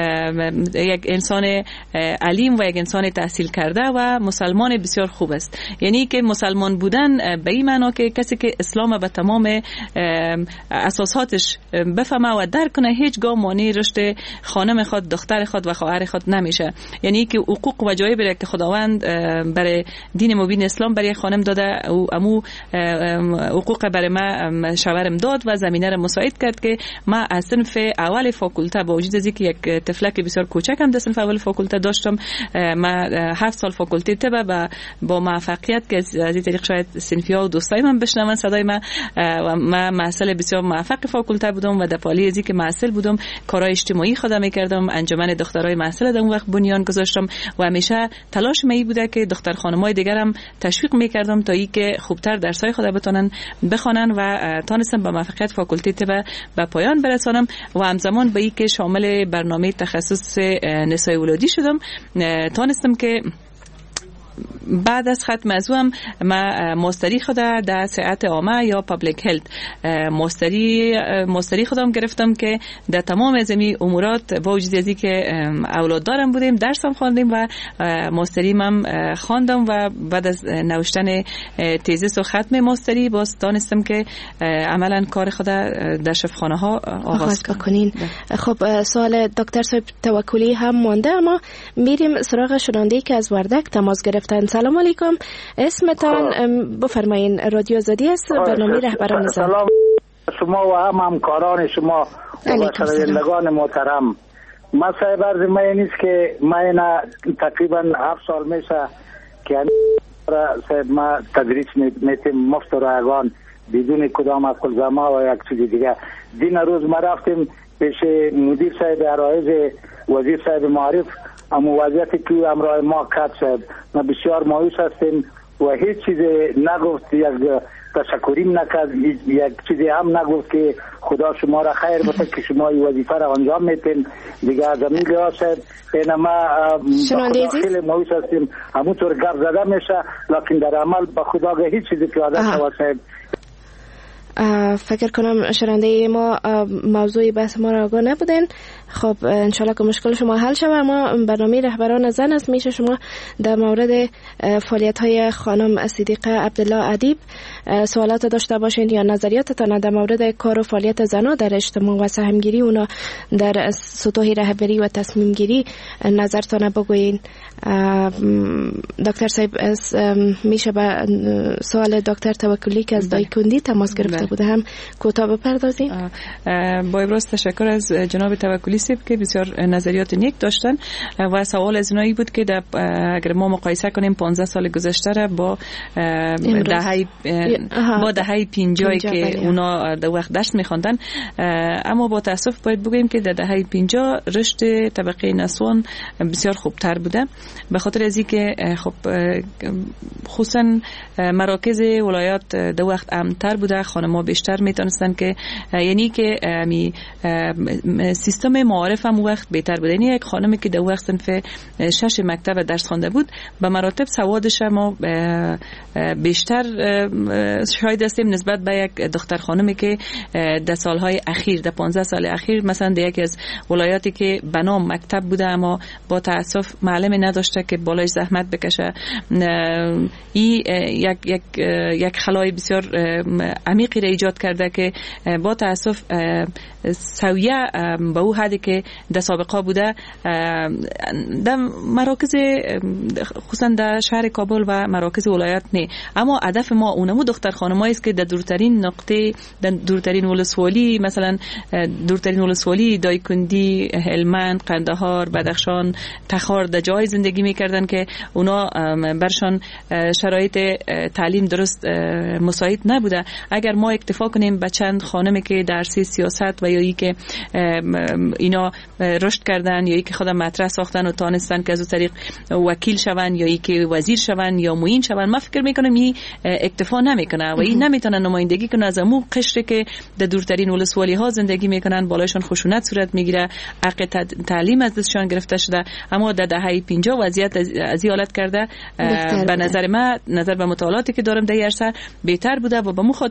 یک انسان علیم و یک انسان تحصیل کرده و مسلمان بسیار خوب است. یعنی که مسلمان بودن به این معنا که کسی که اسلام به تمام اساساتش بفهمه و درک کنه هیچگاه مانع رشد خانم خود، دختر خود و خواهر خود نمیشه. یعنی که حقوق و جایب که خداوند برای دین مبین اسلام برای خانم داده او امو حقوق برای ما شوهرم داد و زمینه را مساعد کرد که ما از صنف اول فاکولته با وجود از اینکه یک طفلک بسیار کوچکم در صنف اول فاکولته داشتم، ما 7 سال فاکولته طب و با موفقیت که از این طریق شاید صنفی‌ها و دوستای من بشنون صدای ما و ما محصل بسیار موفق فاکولته بودم و در پالی از اینکه محصل بودم کارهای اجتماعی خودم می‌کردم، انجمن دخترای محصل در اون وقت بنیان گذاشتم و همیشه تلاش می بوده که دختر خانمای دیگرم تشویق می‌کردم تا اینکه خوبتر درسای خود بتونن بخونن و تانستم به موفقیت فاکولته طب به پایان برسانم و همزمان به اینکه شامل برنامه تخصص نسای ولادی شدم تانستم که بعد از ختم از او هم ما ماستری خدا در صحت عامه یا پابلیک هلت ماستری خودم گرفتم که در تمام از این امورات با وجود از اینکه اولاد دارم بودیم درسم خواندیم و ماستری هم خواندم و بعد از نوشتن تزیس و ختم ماستری باز دانستم که عملا کار خود در شفاخانه ها آغاز کنین. خب سوال دکتر صاحب توکلی هم مونده اما میریم سراغ شنونده که از وردک تماس گرفتن. سلام علیکم، اسمتان بفرمایین. رادیو آزادی است، برنامه رهبران زن. سلام شما و همکاران شما و شنوندگان محترم. مسئله عرض من نیست که من تقریبا 7 سال میشه که ما تدریس میتیم مفت و رایگان بدون کدام الزامه و یک چیز دیگه. دین روز ما رفتیم پیش مدیر صاحب عرایض وزیر صاحب معارف، اما وضعیتی که امرای ما کت شد ما بسیار مایوس هستیم و هیچ چیز نگفت، یک تشکریم نکرد، یک چیزی هم نگفت که خدا شما را خیر بده که شما این وظیفه را انجام میتین دیگه. از امید هست این ما خیلی مایوس هستیم، همونطور گفت زده میشه لیکن در عمل به خدا هیچ چیزی پیاده شد. فکر کنم شنونده ما موضوع بحث ما را آگاه نبودن. خب انشالله که مشکل شما حل شود. اما برنامه رهبران زن است، میشه شما در مورد فعالیت های خانم صدیقه عبدالله ادیب سوالات داشته باشین یا نظریاتتان در مورد کار و فعالیت زنها در اجتماع و سهمگیری اونا در سطوح رهبری و تصمیم گیری نظرتان بگوین. دکتر صاحب میشه به سوال دکتر توکلی که از دایکندی تماس گرفته بوده هم کوتاه بپردازین؟ با ابراز تشکر از جناب توکلی صاحب که بسیار نظریات نیک داشتن و سوال از اونایی بود که اگر ما مقایسه کنیم 15 سال گذشته را با دهه 50 که اونا در وقت درس می‌خواندن، اما با تاسف باید بگوییم که در دهه 50 رشد طبقه نسوان بسیار خوبتر بوده، به خاطر از اینکه خب خصوصا مراکز ولایات در وقت امن‌تر بوده، خانم‌ها بیشتر میتونستن که یعنی که سیستم معارف هم وقت بهتر بوده. یعنی یک خانمی که در وقت صنف 6 مکتب درس خوانده بود به مراتب سوادش ما بیشتر شاید هستیم نسبت به یک دختر خانمی که در سالهای اخیر در 15 سال اخیر مثلا در یکی از ولایاتی که به نام مکتب بوده اما با تاسف معلم نداشته که بالایش زحمت بکشه، این یک خلای بسیار عمیقی را ایجاد کرده که با تاسف سویه به او حدی که در سابقه بوده در مراکز خصوصا در شهر کابل و مراکز ولایت نه. اما هدف ما اونمو دختر خانمایی است که در دورترین نقطه، در دورترین ولسوالی، مثلا دورترین ولسوالی دایکندی، هلمند، قندهار، بدخشان، تخار در جای زندگی میکردن که اونا برشان شرایط تعلیم درست مساعد نبوده. اگر ما اکتفا کنیم به چند خانمی که درسی سیاست و یا ای که اینا رشد کردن یا ای که خودم مطرح ساختن و تانستن که از اون طریق وکیل شون یا ای که وزیر شون یا معین شون، من فکر میکنم این اکتفا نمیکنه و این نمیتونه نمایندگی کنه از امو قشری که در دورترین ولسوالی ها زندگی میکنن، بالایشان خشونت صورت میگیره، حق تعلیم از دستشان گرفته شده. اما در دهه 50 وضعیت از این حالت کرده به نظر من، نظر به مطالعاتی که دارم در عرصه بهتر بوده و به مو خاطر است که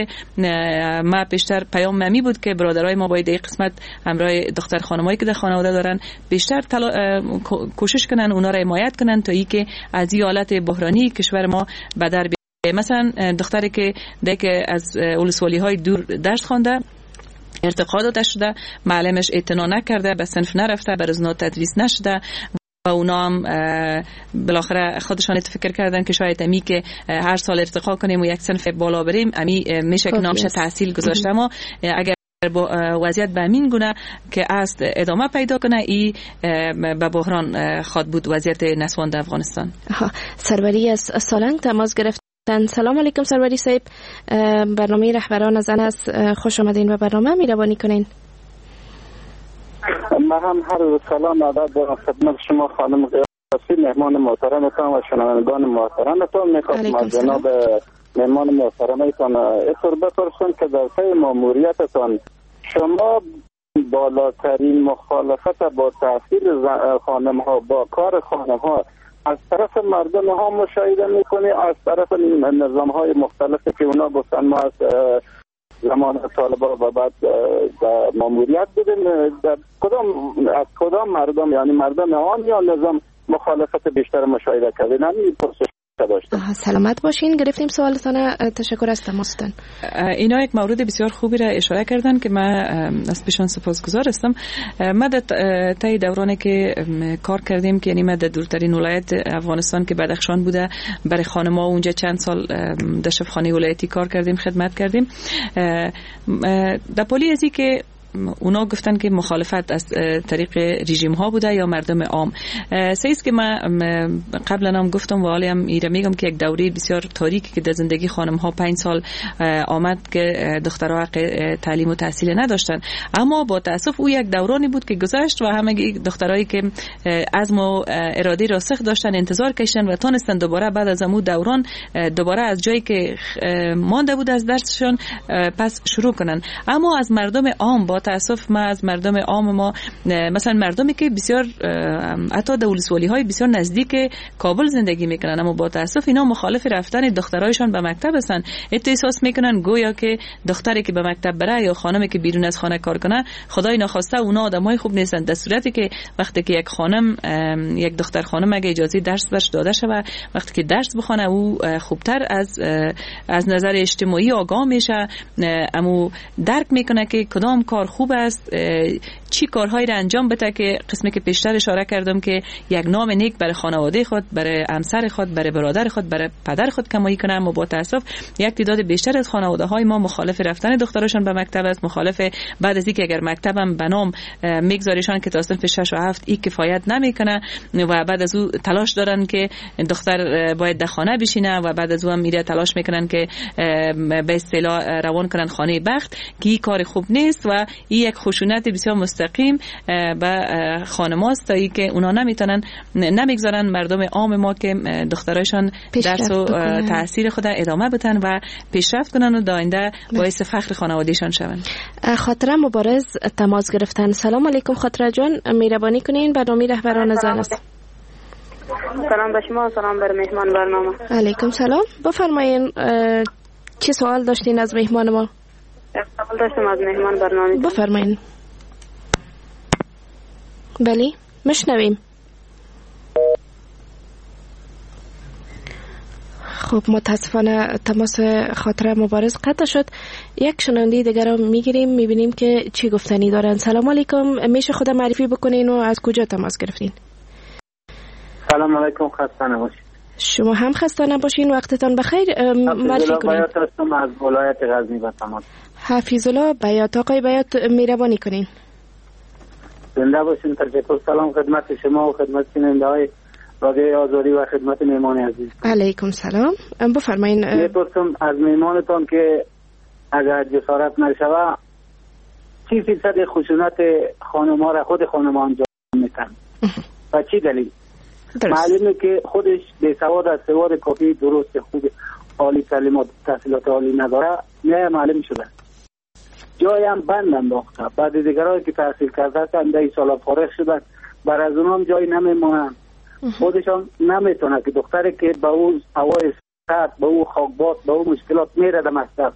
ما پیشتر پیام ممی بود که برادرای ما باید این قسمت همراه دختر خانمایی که در خانواده دارن بیشتر کوشش کنن اونا را حمایت کنن تا اینکه از این حالت بحرانی کشور ما به در بیاد. مثلا دختری که از ولسوالی های دور درس خوانده، ارتقا داده شده، معلمش اعتنا نکرده، به صنف نرفته، به روزنامه تدریس نشده و اونا هم بالاخره خودشان فکر کردن که شاید امی که هر سال ارتقا کنیم و یک صنف بالا بریم امی میشه که نامش تحصیل گذاشته. ما اگر با وضعیت به همین گونه که است ادامه پیدا کنه ای به بحران خواد بود وضعیت نسوان در افغانستان. سروری از سالنگ تماس گرفت. سلام علیکم سروری صاحب، برنامه رهبران زن است، خوش آمدین به برنامه، مهربانی کنین. من هم هر روز سلام ادب دارم خدمت شما خانم قیاسی، مهمان محترمتان و شنوندگان محترمتان. میخواستم از جناب مهمان محترمتان اطور بپرسم که در طی ماموریتتان شما بالاترین مخالفت با تحصیل خانم ها، با کار خانم ها از طرف مردم ها مشاهده میکنی، از طرف نظام های مختلفی که اونا گفتن ما از زمان طالبان و بعد ماموریت بودیم، از کدام مردم، یعنی مردم آن یا نظام مخالفت بیشتر مشاهده کردین؟ همین پرسش داشتم. سلامت باشین، گرفتیم سوالتان، تشکر از تماستان. اینا یک مورد بسیار خوبی را اشاره کردن که من از پیشان سپاسگزار هستم. ما در طی دورانی که کار کردیم که یعنی ما در دورترین ولایت افغانستان که بدخشان بوده، برای خانم‌ها اونجا چند سال در شفاخانه ولایتی کار کردیم، خدمت کردیم. در پالی ازی که اونا گفتن که مخالفت از طریق رژیم ها بوده یا مردم عام. سیست که من قبلا هم گفتم و حالی هم ایره میگم که یک دوره بسیار تاریکی که در زندگی خانم ها 5 سال آمد که دخترها حق تعلیم و تحصیل نداشتن، اما با تاسف او یک دورانی بود که گذشت و همه دخترایی که عزم و اراده راسخ داشتن انتظار کشیدن و تونستن دوباره بعد از اون دوران دوباره از جایی که مانده بود از درسشون پس شروع کنن. اما از مردم عام با تاسف ما از مردم عام ما، مثلا مردمی که بسیار حتی در ولسوالی های بسیار نزدیک کابل زندگی میکنن، اما با تاسف اینا مخالف رفتن دخترایشان به مکتب هستن. احساس میکنن گویا که دختری که به مکتب بره یا خانمی که بیرون از خانه کار کنه خدای ناخواسته اونا آدمای خوب نیستن، در صورتی که وقتی که یک خانم، یک دختر خانم اگه اجازه درس برش داده شود، وقتی که درس بخونه او خوبتر از نظر اجتماعی آگاه میشه، اما درک میکنه که کدام کار خوب است، چی کارهایی را انجام بده که قسمی که پیشتر اشاره کردم که یک نام نیک برای خانواده خود، برای همسر خود، برای برادر خود، برای پدر خود کمایی کنه. اما با تاسف یک تعداد بیشتر از خانواده های ما مخالف رفتن دخترشان به مکتب است، مخالف بعد از اینکه اگر مکتبم به نام میگذاریشان که تا صنف 6 و 7 این کفایت نمیکنه و بعد از او تلاش دارن که دختر باید در خانه بشینه و بعد از او هم میره تلاش میکنن که به اصطلاح روان کنن خانه بخت، که این کار خوب نیست و این یک خشونت بسیار مستقیم به خانم‌هاست تا اینکه اونا نمیگذارن مردم عام ما که دخترایشان درس و تحصیل خود ادامه بدن و پیشرفت کنن و آینده باعث فخر خانوادهشان شوند. خاطره مبارز تماس گرفتن. سلام علیکم خاطره جان، مهربانی کنین برنامه رهبران زن است. سلام به شما، سلام بر مهمان برنامه. علیکم سلام، بفرمایین چه سوال داشتین از مهمان ما؟ سوال داشتم از مهمان برنامه. بفرمایین. بله مشنویم. خب متاسفانه تماس خاطره مبارز قطع شد. یک شنونده دیگر رو میگیریم، میبینیم که چی گفتنی دارن. سلام علیکم، میشه خود معرفی بکنین و از کجا تماس گرفتین؟ سلام علیکم، خسته نباشید. شما هم خسته نباشین، وقتتان بخیر. معرفی کنین. بیات هستم از ولایت غزنی به تماس. حفیظ الله بیات. آقای بیات مهربانی کنین. زنده باشین. تشکر. سلام خدمت شما و خدمت شنونده های رادیوی آزادی و خدمت مهمان عزیز. علیکم سلام. بفرمایین. میپرسم از مهمانتان که اگر جسارت نشوه چی فیصد خشونت خانم‌ها را خود خانم‌ها انجام میتن و چی دلیل؟ معلومه که خودش بی سواد از سواد کافی درست خوب عالی تعلیمات تحصیلات عالی نداره، نه معلم شده، جای هم بند انداخته، بعد دیگرایی که تحصیل کرده هستن 10 سال فارغ شدن، بر از اونها هم جای نمیمونن. خودشان نمیتونه که دختری که به اون هوای سرد، به اون خاکبات، به اون مشکلات میره در مکتب،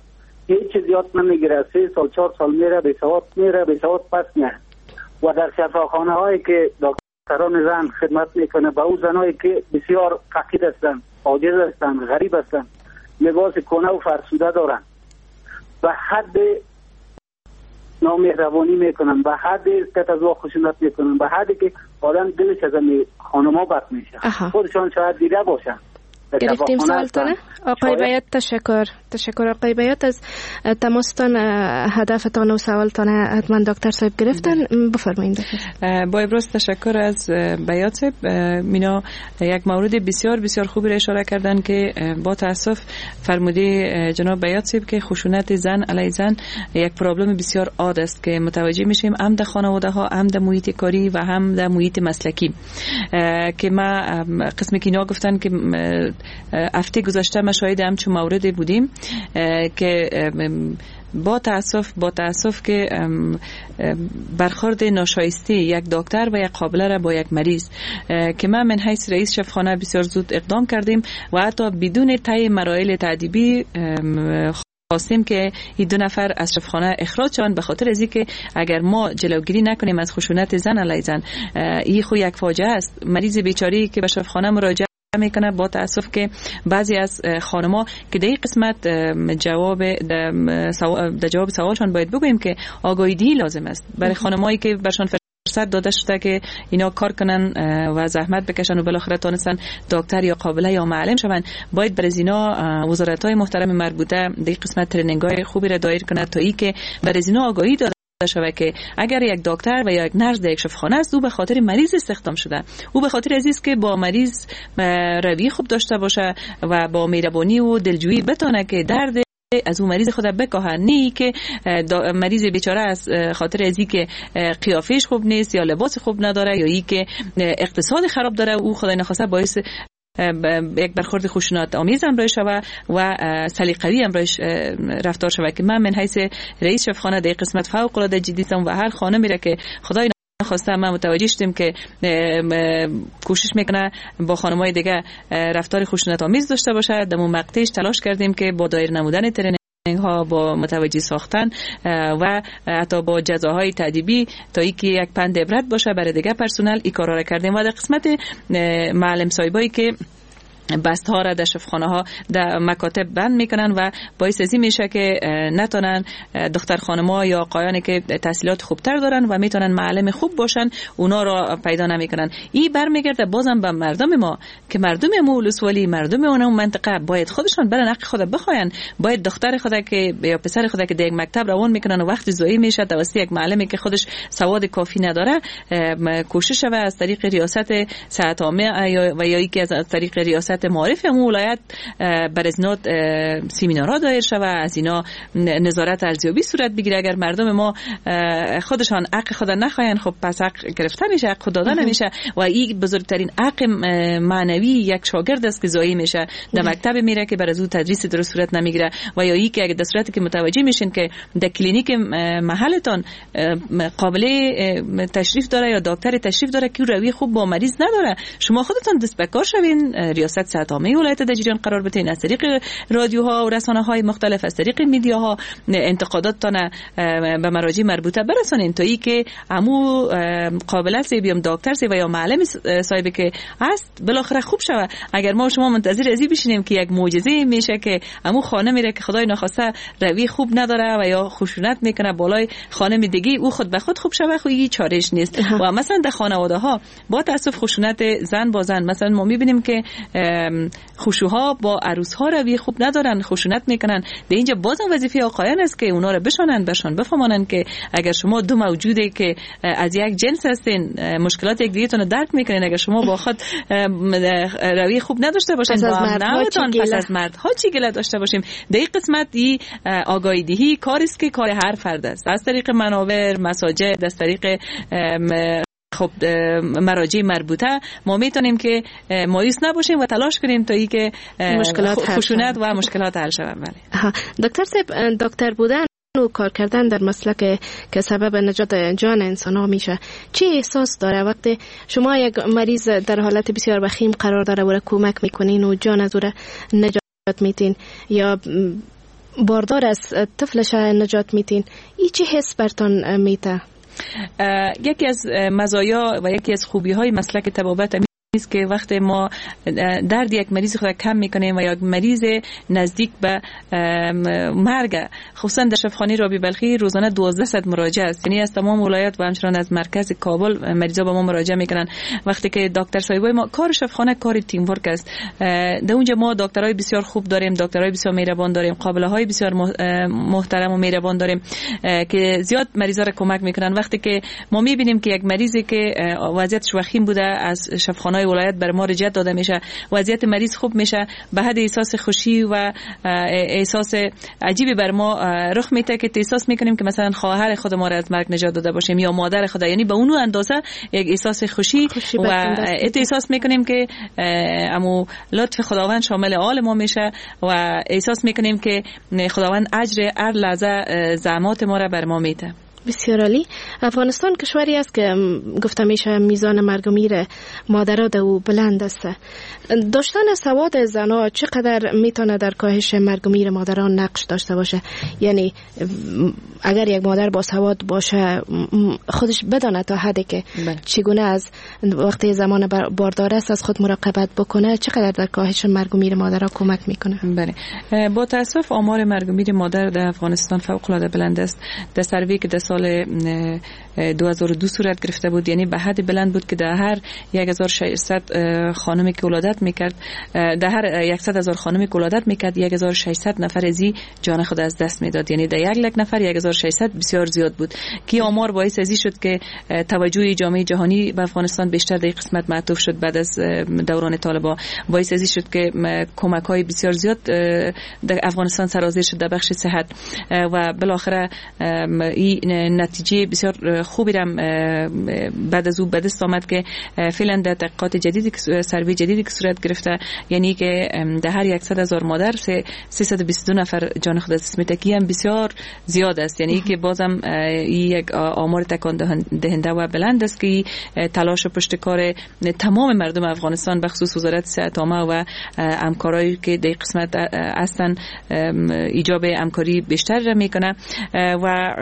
هیچ چیز یاد نمیگیره. 3 سال 4 سال میره بی سواد میره، بی سواد پس میره. و در شفاخانه هایی که دکتران زن خدمت میکنه با او زنایی که بسیار فقیر هستن، عاجز هستن، غریب هستن، لباس کهنه و فرسوده دارن، به حد نامهربانی میکنن، به حد اسکت از او خشونت میکنن، به حدی که آدم دلش از این خانما بد میشه. خودشان شاید دیده باشن. گرفتیم سوالتانه. آقای بیات تشکر آقای بیات از تماستان، هدفتان و سوالتان حتما دکتر صاحب گرفتن. بفرمایید دکتر. با ابراز تشکر از بیات صاحب. مینا یک مورد بسیار بسیار خوبی را اشاره کردن که با تاسف فرموده جناب بیات صاحب که خشونت زن علیه زن یک پرابلم بسیار عاد است که متوجه میشیم هم در خانواده ها، هم در محیط کاری و هم در محیط مسلکی. که ما قسمی که اینا گفتن که هفته گذشته ما شاهد همچون موردی بودیم که با تاسف که برخورد ناشایسته یک دکتر و یک قابله را با یک مریض که ما من حیث رئیس شفاخانه بسیار زود اقدام کردیم و حتی بدون طی مراحل تأدیبی خواستیم که این 2 نفر از شفاخانه اخراج شوند، به خاطر از اینکه اگر ما جلوگیری نکنیم از خشونت زن علیه زن، این خو یک فاجعه است. مریض بیچاری که به شفاخانه مراجعه میکنه با تاسف که بعضی از خانم‌ها که در این قسمت جواب سوالشان باید بگوییم که آگاهی لازم است برای خانم‌هایی که برشان فرصت داده شده که اینا کار کنن و زحمت بکشن و بالاخره تونستن دکتر یا قابله یا معلم شون. باید برای اینا وزارت‌های محترم مربوطه در این قسمت ترنینگ‌های خوبی را دایر کنه تا اینکه برای اینا آگاهی داده شوه که اگر یک دکتر و یا یک نرس در یک شفاخانه است، او به خاطر مریض استخدام شده، او به خاطر از است که با مریض روی خوب داشته باشه و با مهربانی و دلجویی بتونه که درد از اون مریض خود بکاهه، نه که مریض بیچاره از خاطر ازی که قیافش خوب نیست یا لباس خوب نداره یا ای که اقتصاد خراب داره، او خدای نخواسته باعث یک برخورد خشونت آمیز هم روش و سلیقه‌ای هم روش رفتار شوه. که من حیث رئیس شفاخانه در قسمت فوق العاده جدی هستم و هر خانه میره که خدای خواسته ما متوجه شدیم که کوشش میکنه با خانم‌های دیگه رفتار خشونت آمیز داشته باشه، در اون مقطعش تلاش کردیم که با دایر نمودن ترنینگ ها، با متوجه ساختن و حتی با جزاهای تأدیبی تا اینکه یک پند عبرت باشه برای دیگه پرسنل این کارا را کردیم. و در قسمت معلم صاحبایی که بست ها را در شفاخانه ها در مکاتب بند میکنن و باعث ازی میشه که نتونن دختر خانما یا آقایانی که تحصیلات خوبتر دارن و میتونن معلم خوب باشن اونا را پیدا نمیکنن. این برمیگرده بازم به مردم ما که مردم مولوسوالی، مردم اون منطقه باید خودشان برن حق خود بخواین. باید دختر خود که یا پسر خود که در یک مکتب روان میکنن و وقت ضایع میشه توسط یک معلمی که خودش سواد کافی نداره، کوشش و از طریق ریاست صحت عامه و یا اینکه از طریق ریاست معارف امو ولایت بر از اینا سمینارها دایر شوه، از اینا نظارت ارزیابی صورت بگیره. اگر مردم ما خودشان حق خود نخواین، خب پس حق گرفته میشه، حق خود داده نمیشه و این بزرگترین حق معنوی یک شاگرد است که ضایع میشه. در مکتب میره که بر از او تدریس درست صورت نمیگیره و یا اینکه اگه در صورتی که متوجه میشین که در کلینیک محلتان قابل تشریف داره یا دکتر تشریف داره که روی خوب با مریض نداره، شما خودتون دست به کار شوین، ریاست صحت عامه ولایت در جریان قرار بدین، از طریق رادیوها و رسانه‌های مختلف، از طریق میدیاها انتقاداتتان به مراجع مربوطه برسانین تا اینکه عمو قابل است بیام دکتر سی و یا معلم صاحب که است بالاخره خوب شوه. اگر ما شما منتظر ازی بشینیم که یک معجزه میشه که عمو خانه میره که خدای ناخواسته روی خوب نداره و یا خشونت میکنه بالای خانم دیگه، او خود به خود خوب شوه، خو هیچ چارهش نیست. و مثلا در خانواده ها با تاسف خشونت زن با زن، مثلا ما میبینیم که خوشوها با عروس ها روی خوب ندارن، خشونت میکنن. در اینجا بازم وظیفه آقایان است که اونا رو بشونن، برشان بفهمانن که اگر شما دو موجوده که از یک جنس هستین مشکلات یک دیگه تون رو درک میکنین، اگر شما با خود روی خوب نداشته باشین با همنوتان پس از مردها چی گله داشته باشیم. در این قسمت این آگاهی دهی کاری است که کار هر فرد است، از طریق منابر، مساجد، از طریق خب مراجع مربوطه ما میتونیم که مایوس نباشیم و تلاش کنیم تا اینکه خشونت و مشکلات حل شود. بله دکتر صاحب، دکتر بودن و کار کردن در مسلک که سبب نجات جان انسان ها میشه، چه احساس داره وقتی شما یک مریض در حالت بسیار وخیم قرار داره و کمک میکنین و جان از او نجات میتین، یا باردار از طفلش نجات میتین، این چه حس برتان میته؟ یکی از مزایا و یکی از خوبی های مسلک طبابت است که وقتی ما درد یک مریض خود کم میکنیم و یک مریض نزدیک به مرگ، خصوصا در شفاخانه رابی بلخی روزانه 1200 مراجعه است، یعنی از تمام ولایت و همچنان از مرکز کابل مریضا به ما مراجعه میکنن. وقتی که دکتر صاحبای ما کار شفاخانه کار تیم ورک است، در اونجا ما دکترای بسیار خوب داریم، دکترای بسیار مهربان داریم، قابله های بسیار محترم و مهربان داریم که زیاد مریضا را کمک میکنن. وقتی که ما میبینیم که یک مریضی که وضعیتش وخیم بوده از شفاخانه ولایت بر ما رجعت داده میشه، وضعیت مریض خوب میشه، به حد احساس خوشی و احساس عجیبی بر ما رخ میده که احساس میکنیم که مثلا خواهر خود ما را از مرگ نجات داده باشیم یا مادر خود، یعنی به اون اندازه یک احساس خوشی و احساس میکنیم که امو لطف خداوند شامل آل ما میشه و احساس میکنیم که خداوند اجر هر لحظه زحمات ما را بر ما میده. بسیار عالی. افغانستان کشوری است که گفته میشه میزان مرگ و میر مادرها در او بلند است. داشتن سواد زنها چقدر میتونه در کاهش مرگ و میر مادران نقش داشته باشه؟ یعنی اگر یک مادر با سواد باشه خودش بدانه تا حدی که چگونه از وقتی زمان باردار است از خود مراقبت بکنه، چقدر در کاهش مرگ و میر مادرها کمک میکنه؟ بله، با تاسف آمار مرگ و میر مادر در افغانستان فوق العاده بلند است. در سروی که در سال 2002 صورت گرفته بود، یعنی به حد بلند بود که در هر 1600 خانمی که ولادت میکرد، در هر 100,000 خانمی که ولادت میکرد 1600 نفر ازی جان خود از دست میداد، یعنی در یک لک نفر 1600 بسیار زیاد بود که آمار باعث ازی شد که توجه جامعه جهانی به افغانستان بیشتر در این قسمت معطوف شد. بعد از دوران طالبان باعث ازی شد که کمک های بسیار زیاد در افغانستان سرازیر شد در بخش صحت و بالاخره این نتیجه بسیار خوبی رم بعد از او به دست آمد که فعلا در تحقیقات جدیدی که سروی جدیدی که صورت گرفته، یعنی که در هر 100,000 مادر 322 نفر جان خود از دست میده که هم بسیار زیاد است، یعنی که بازم یک آمار تکان دهنده و بلند است که تلاش و پشتکار تمام مردم افغانستان به خصوص وزارت صحت عامه و همکارایی که در قسمت هستن ایجاب همکاری بیشتر میکنه و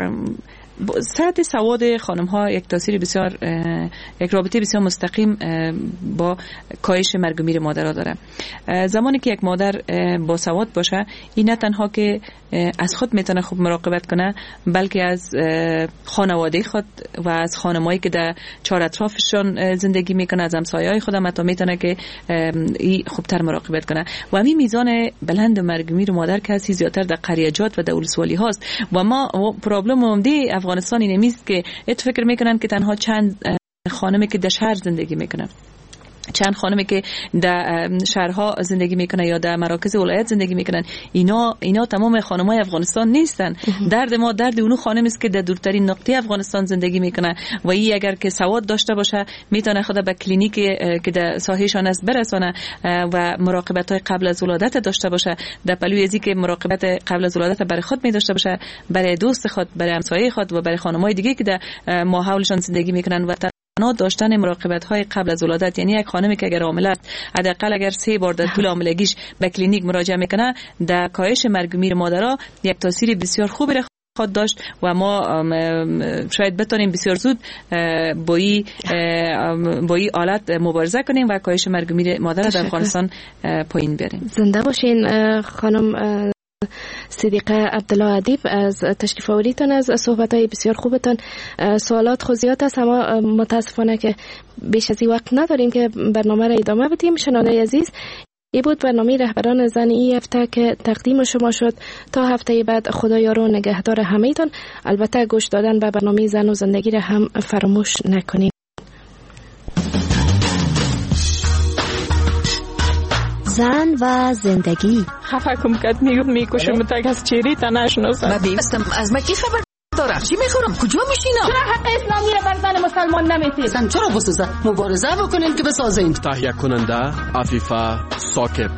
سطح سواد خانم ها یک تاثیر بسیار، یک رابطه بسیار مستقیم با کاهش مرگ و میر مادرها داره. زمانی که یک مادر با سواد باشه، این نه تنها که از خود میتونه خوب مراقبت کنه، بلکه از خانواده خود و از خانمایی که در چهار اطرافشون زندگی میکنه، از همسایه‌های خود هم حتی میتونه که این خوبتر مراقبت کنه. و همین میزان بلند مرگ و میر مادر که هستی زیادتر در قریجات و در ولسوالی هاست و ما پرابلم عمده افغانستان اینه نیست که فکر میکنن که تنها چند خانمی که در شهر زندگی میکنن، چند خانمی که در شهرها زندگی میکنن یا در مراکز ولایت زندگی میکنن، اینا تمام خانمای افغانستان نیستن. درد ما درد اونو خانم است که در دورترین نقطه افغانستان زندگی میکنه و این اگر که سواد داشته باشه میتونه خود به کلینیک که در ساحهشان است برسانه و مراقبت های قبل از ولادت داشته باشه. در پلوی ازی که مراقبت قبل از ولادت برای خود می داشته باشه، برای دوست خود، برای همسایه خود و برای خانمای دیگه که در ماحولشان زندگی میکنن و داشتن مراقبت های قبل از ولادت، یعنی یک خانمی که اگر حامله است حداقل اگر 3 بار در طول حاملگیش به کلینیک مراجعه میکنه، در کاهش مرگ و میر مادرها یک تاثیر بسیار خوبی را خواهد داشت و ما شاید بتونیم بسیار زود با این حالت مبارزه کنیم و کاهش مرگ و میر مادر در افغانستان پایین بیاریم. زنده باشین خانم صدیقه عبدالله ادیب، از تشریف آوریتان، از صحبت‌های بسیار خوبتان. سوالات خود است اما متاسفانه که بیش از این وقت نداریم که برنامه را ادامه بدیم. شنوندگان عزیز، این بود برنامه رهبران زن این هفته که تقدیم شما شد. تا هفته بعد خدا یار و نگهدار همه‌تان. البته گوش دادن به برنامه زن و زندگی را هم فراموش نکنید. زن و زندگی. خفه کم کد میکشم تک از چیری تا نشناسم. من بیستم از مکی خبر دارم. چی میخورم؟ کجا میشینم؟ چرا حق اسلامی را بر زن مسلمان نمیتید؟ زن چرا بسوزه؟ مبارزه بکنین که بسازین. تهیه کننده عفیفه ثاقب.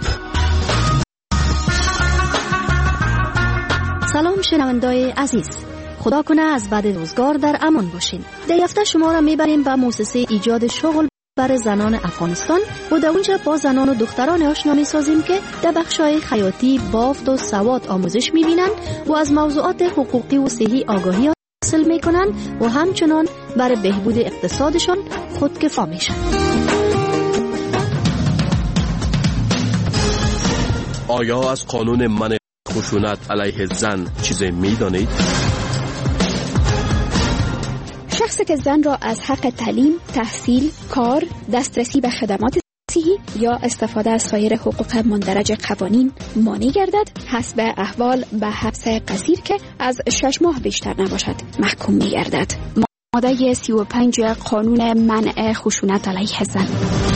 سلام شنوندای عزیز، خدا کنه از بعد روزگار در امان باشین. در هفته شما را میبریم به مؤسسه ایجاد شغل برای زنان افغانستان و در اونجا با زنان و دختران آشنا می‌سازیم که در بخش‌های خیاطی، بافت و سواد آموزش می‌بینند و از موضوعات حقوقی و صحی آگاهی حاصل می‌کنند و همچنان برای بهبود اقتصادشان خودکفا میشن. آیا از قانون منع خشونت علیه زن چیزی می‌دانید؟ شخصی که زن را از حق تعلیم، تحصیل، کار، دسترسی به خدمات صحی یا استفاده از سایر حقوق مندرج قوانین مانع گردد، حسب احوال به حبس قصیر که از 6 ماه بیشتر نباشد محکوم می گردد. ماده 35 قانون منع خشونت علیه زن.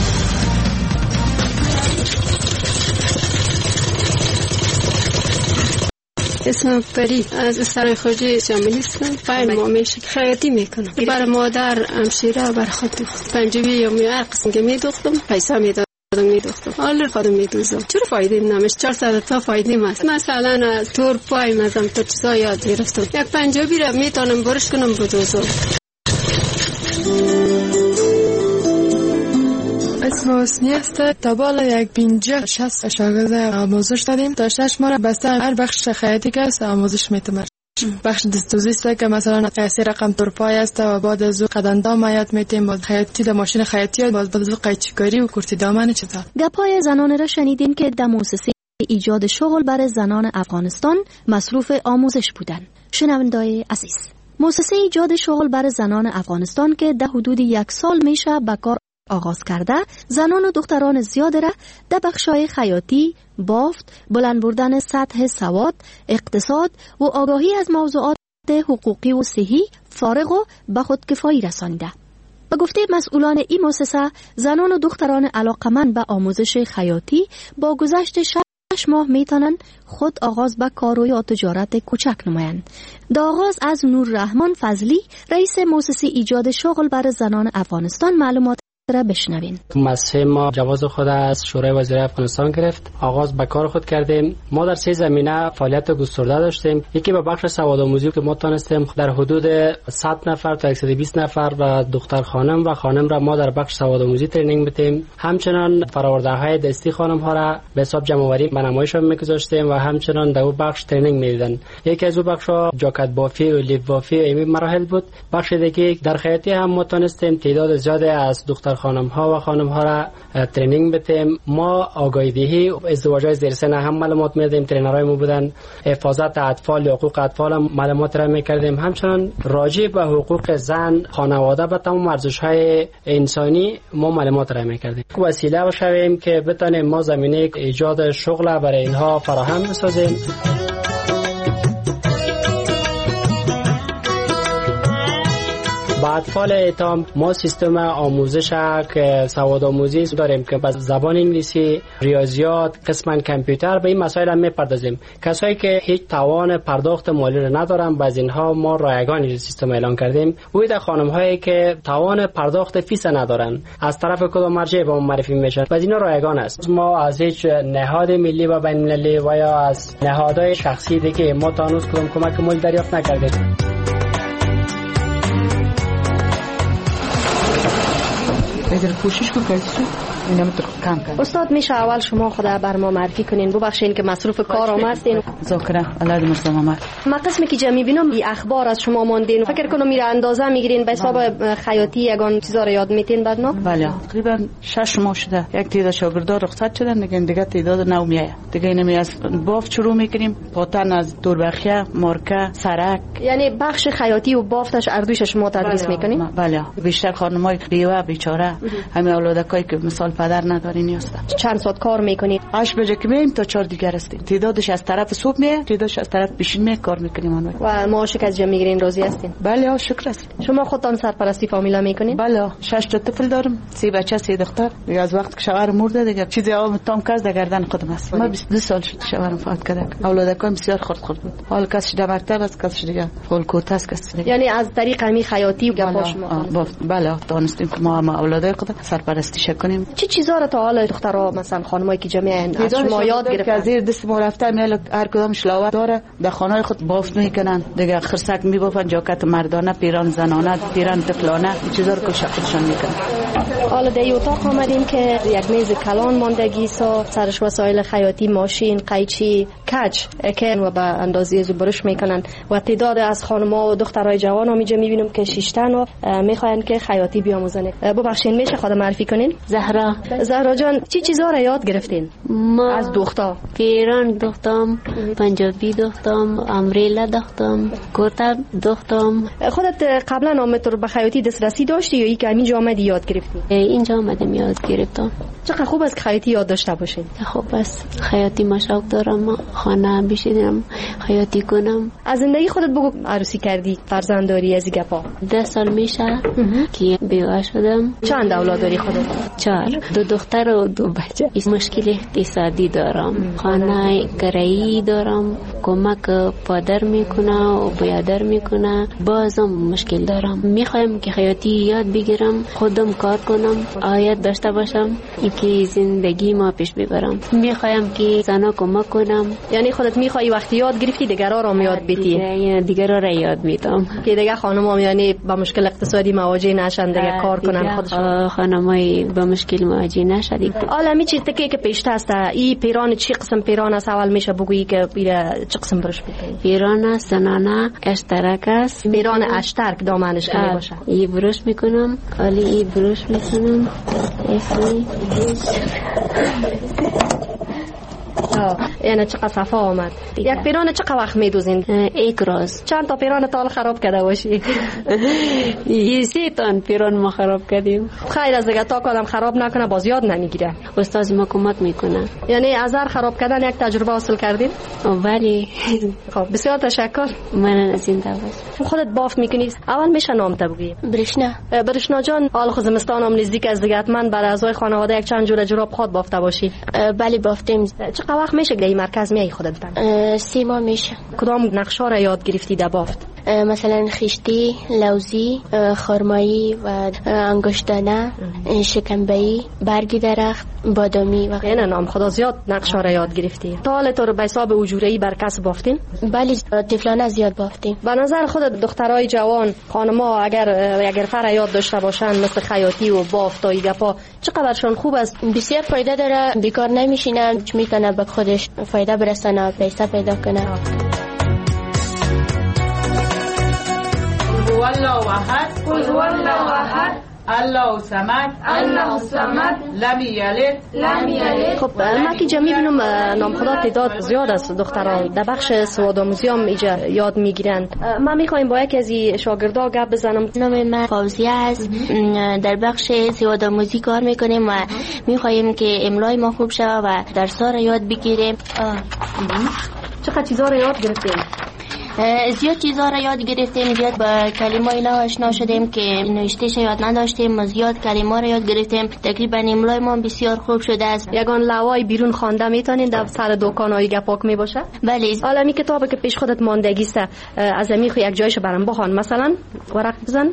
اسمم فرید از سرای خرجی شامل هستم. پای مامیش خیاطی میکنم. برای مادر همشیره بر خود پنجمی یا هر قسم که میدوختم پیسه میدوختم. حالا خودم میدوزم. چرا فایده نمیشه؟ 400 تا فایده است. مثلا تور پای مثلا تو چیزا یاد گرفتم. یک پنجمی را میتونم برش کنم بدوزم. اسم حسنی است. تا بالا یک 50-60 شاگرد آموزش دادیم. تا 6 ماه بسته هر بخش خیاطی که است آموزش میتونم. بخش دستوزی است که مثلا قیاسی رقم تورپای است و بعد از قدندام یاد میتیم. بعد خیاطی در ماشین خیاطی و بعد قیچیکاری و کرتی دامن چطور. گپای زنان را شنیدیم که در مؤسسه ایجاد شغل برای زنان افغانستان مصروف آموزش بودند. شنوندگان عزیز، مؤسسه ایجاد شغل برای زنان افغانستان که در حدود 1 سال میشه به کار آغاز کرده، زنان و دختران زیاد را در بخش‌های خیاطی، بافت، بلند بردن سطح سواد، اقتصاد و آگاهی از موضوعات حقوقی و صحی فارغ و به خودکفایی رسانیده. به گفته مسئولان این مؤسسه، زنان و دختران علاقمند به آموزش خیاطی با گذشت 6 ماه میتونن خود آغاز به کار یا تجارت کوچک نمایند. در آغاز از نوررحمان فضلی، رئیس مؤسسه ایجاد شغل برای زنان افغانستان معلومات را بشنوین. مؤسسه ما جواز خود از شورای وزیرای افغانستان گرفت. آغاز به کار خود کردیم. ما در 3 زمینه فعالیت گسترده داشتیم. یکی به بخش سوادآموزی که ما تونستیم در حدود 100 نفر تا 120 نفر و دختر خانم و خانم را ما در بخش سوادآموزی ترینینگ میدیم. همچنان فرآورده‌های دستی خانم ها را به حساب جمع‌آوری به نمایش میگذاشتیم و همچنان در اون بخش ترینینگ میدیدن. یکی از اون بخش‌ها جاکت بافی و لیف بافی و این مراحل بود. بخش دیگه در خیاطی هم ما تونستیم تعداد زیادی از دختر خانم ها و خانم ها را ترینینگ بدیم. ما آگاهی دهی ازدواج‌های زیر سن هم معلومات میدیم. ترینرهای ما بودن حفاظت اطفال، حقوق اطفال هم معلومات را میکردیم. همچنان راجع به حقوق زن، خانواده و تمام ارزش‌های انسانی ما معلومات را میکردیم. وسیله بشویم که بتونیم ما زمینه ایجاد شغل برای اینها فراهم بسازیم. با اطفال ایتام ما سیستم آموزش که سواد آموزی داریم که با زبان انگلیسی، ریاضیات، قسماً کامپیوتر به این مسائل هم میپردازیم. کسایی که هیچ توان پرداخت مالی را ندارن باز اینها ما رایگان سیستم اعلان کردیم. وید خانم هایی که توان پرداخت فیس ندارن از طرف کدام مرجع به ما معرفی میشن باز اینا رایگان است. ما از هیچ نهاد ملی و بین المللی و یا از نهادهای شخصی دیگه ما تا هنوز کدام کمک مالی دریافت نکردیم. اگر کوشش کنید اینا کم کنید. استاد میشه اول شما خدا بر ما معرفی کنین ببخشید که مصروف کار آمدین. ذکر الله مرزا محمد. ما قسمی که جمع میبینم این اخبار از شما ماندین فکر کنم میره اندازه میگیرین به حساب خیاطی یگان چیزا رو یاد میتین بعدنا. بله تقریبا 6 ماه شده یک تعداد شاگردا رخصت شدن دیگه تعداد نو میایه دیگه اینمی از بافت شروع میکنیم پاتن از دوربخیه مارکه سرک یعنی بخش خیاطی و بافتش اردوش شما تدریس میکنین. بله بیشتر خانمای بیوه بیچاره همه اولادکایی که مثال پدر ندارین هستن. چند ساعت کار میکنید؟ 8 بجه که میایم تا 4 دیگر هستیم. تعدادش از طرف صبح میاد تعدادش از طرف پیشین میاد کار میکنیم اون و معاشک از جمع میگیرین راضی هستین؟ بله شکر است. شما خودتان سرپرستی فامیلا میکنین؟ بله 6 تا طفل دارم 3 بچه 3 دختر دیگه از وقت که شوهر مرده دیگه چیزی تام کس در گردن خودم است. ما 22 سال شد شوهرم فوت کرده اولادکام بسیار خرد بود حال کسش در مکتب است کسش دیگه فول کوت است کس یعنی از طریق همین خیاطی و گپا شما بله دانستیم که ما اولادای خود سرپرستی کنیم. چه چیزا رو تا حالا دخترها مثلا خانمایی که جمعن از شما یاد گرفتن؟ از زیر دست ما رفته میل هر کدام شلاوت داره در خانه خود بافت میکنن دیگه خرسک میبافن جاکت مردانه پیران زنانه پیران طفلانه چیزا رو کل خودشان میکنن. حالا در اتاق آمدیم که یک میز کلان ماندگی سرش وسایل خیاطی، ماشین، قیچی، کج که و به اندازه زبرش میکنن و تعداد از خانم‌ها و دخترای جوان اینجا میبینم که 6 تن و میخواین که خیاطی بیاموزن. ببخشید میشه خود معرفی کنین؟ زهرا جان چی چیزا را یاد گرفتین؟ ما از دختر پیران دختم، پنجابی دختم، امبریلا دختم، کرتا دختم. خودت قبلا آمدی به خیاطی دسترسی داشتی یا اینکه همینجا آمدی یاد گرفتی؟ اینجا آمدم یاد گرفتم. چقدر خوب است که خیاطی یاد داشته باشین. خوب است. خیاطی مشوق دارم، خانه بشینم خیاطی کنم. از زندگی خودت بگو، عروسی کردی، فرزند داری، از گپا؟ 10 سال میشه که بیوه شدم. چند اولاد داری خودت؟ 4. 2 دختر و 2 بچه. مشکل اقتصادی دارم، خانه کرایی دارم، کمک پدر میکنه و برادر میکنه، بازم مشکل دارم. میخوایم که خیاطی یاد بگیرم، خودم کار کنم، عاید داشته باشم، اینکه زندگی ما پیش ببرم. میخوایم که زنا کمک کنم. یعنی خودت میخوای وقتی یاد گرفتی دیگران را یاد بدی؟ دیگران را یاد میدم که دیگه خانم‌ها یعنی با مشکل اقتصادی مواجه نشن، دیگه کار کنن خودشون. خانم‌های با مشکل مواجه نشدید. حالا می چیز که پیشته است، این پیران چی قسم پیران است؟ اول میشه بگویی که چه قسم برش بکنی؟ پیران زنانه اشتراک است. پیران اشتراک دامنش کنه باشه. این بروش میکنم، حالی این بروش میکنم. یعنی چقدر صفا آمد. یک پیران چقدر وقت میدوزین؟ 1 روز. چند تا پیران تا خراب کرده باشی؟ 3 تا پیران ما خراب کردیم. خیر از دیگه تا کدام خراب نکنه باز یاد نمیگیره. استاد ما کمک میکنه. یعنی از هر خراب کردن یک تجربه حاصل کردین؟ ولی خب بسیار تشکر. من زنده باش. خودت بافت میکنی؟ اول میشه نام بگی. برشنا جان، حال خود زمستان هم نزدیک از دیگه حتما برای اعضای خانواده یک چند جور جوراب خود بافته باشی. بله بافتیم. چقدر وقت میشه که این مرکز میای خودت بن؟ 3 ماه میشه. کدام نقشا را یاد گرفتی در بافت؟ مثلا خشتی، لوزی، خرمایی و انگشتانه، شکنبه‌ای، برگ درخت، بادامی و غیره. نام خدا زیاد نقشا را یاد گرفتی. تا حال تو رو به حساب اجوره‌ای بر کسب بافتین؟ بله طفلانه زیاد بافتیم. به نظر خودت دخترای جوان، خانم‌ها اگر فر یاد داشته باشن مثل خیاطی و بافت و گپا، چقدرشون خوب است؟ بسیار فایده داره. بیکار نمیشینه، میتونه به خودش فایده برسونه، پیسه پیدا کنه. قل والله احد الله صمد لم یلد. خب ما که جمعی بینم نام خدا تعداد زیاد است دختران در بخش سوادآموزی هم یاد میگیرند. ما میخوایم با یکی از شاگردا گپ بزنم. نام من فوزیه است. در بخش سوادآموزی کار میکنیم و میخوایم که املای ما خوب شه و درس‌ها را یاد بگیریم. چقدر چیزا را یاد گرفتیم؟ زیاد چیزا را یاد گرفتیم. زیاد با کلمه اینا آشنا شدیم که نوشتهش یاد نداشتیم. زیاد کلمه را یاد گرفتیم. تقریبا املای ما بسیار خوب شده است. یگان لوای بیرون خوانده میتونین در سر دکانای گپاک می باشه؟ بله. حالا می کتابی که پیش خودت ماندگی است از امی خو یک جایشو برام بخوان. مثلا ورق بزن.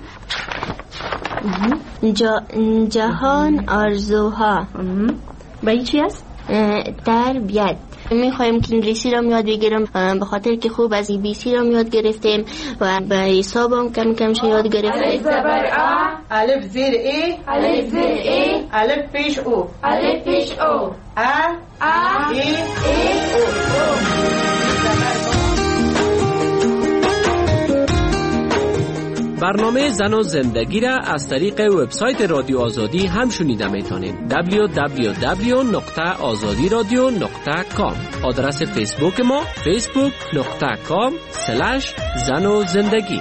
جهان آرزوها. به این چی است؟ تربیت. میخوایم که انگلیسی را یاد بگیرم به خاطر که خوب از ABC را یاد گرفتیم و به حساب هم کم یاد گرفتیم. الف زبر آ، الف زیر ای، الف پیش او، ا ای او. برنامه زن و زندگی را از طریق وبسایت رادیو آزادی هم شنیده میتونید. www.azadiradio.com. آدرس فیسبوک ما facebook.com/زن و زندگی.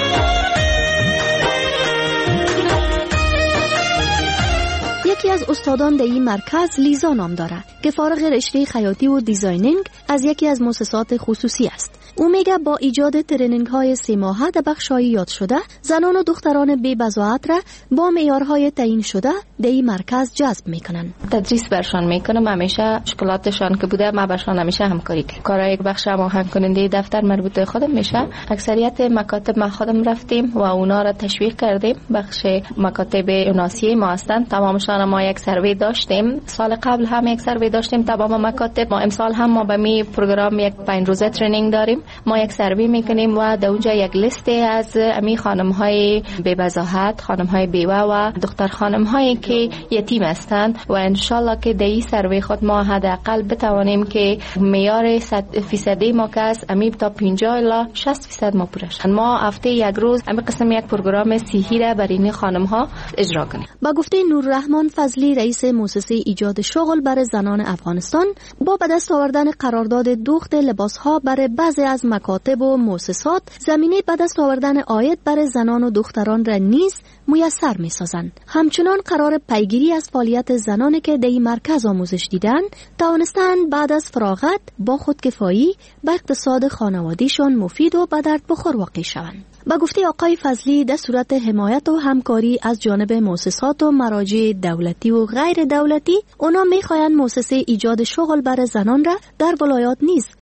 یکی از استادان در این مرکز لیزا نام داره که فارغ رشته خیاطی و دیزاینینگ از یکی از مؤسسات خصوصی است. او میگه با ایجاد ترینینگ های 3 ماهه در بخش‌های یاد شده زنان و دختران بی بضاعت را با معیارهای تعیین شده در این مرکز جذب میکنن. تدریس برشان میکنم. همیشه مشکلاتشان که بوده ما برشان همیشه همکاری کردیم. کارهای بخش هماهنگ کننده دفتر مربوط خودم میشه. اکثریت مکاتب ما خودم رفتیم و اونا را تشویق کردیم. بخش مکاتب اوناسی ما هستند. تمامشان ما یک سروی داشتیم. سال قبل هم یک سروی سروی داشتیم تمام مکاتب. ما امسال هم ما به می پروگرام یک 5 روزه ترینینگ داریم. ما یک سروی میکنیم و در اونجا یک لیست از امی خانم های بی بضاحت، خانم های بیوه و دختر خانم هایی که یتیم هستند و ان شاء الله که در این سروی خود ما حداقل بتوانیم که معیار 100% ما که است امی تا 50 الی 60% ما پورش. ما هفته یک روز امی قسم یک پروگرام صحی را برای این خانم ها اجرا کنیم. با گفته نوررحمان فضلی رئیس مؤسسه ایجاد شغل برای زنان افغانستان، با به دست آوردن قرارداد دوخت لباس‌ها برای بعضی از مکاتب و مؤسسات زمینه به دست آوردن عاید برای زنان و دختران را نیز میسر می‌سازند. همچنان قرار پیگیری از فعالیت زنانی که در این مرکز آموزش دیدن توانستند بعد از فراغت با خودکفایی به اقتصاد خانوادیشان مفید و به درد بخور واقع شوند. با گفته آقای فضلی در صورت حمایت و همکاری از جانب مؤسسات و مراجع دولتی و غیر دولتی، اونا میخواهند مؤسسه ایجاد شغل برای زنان را در ولایات نیز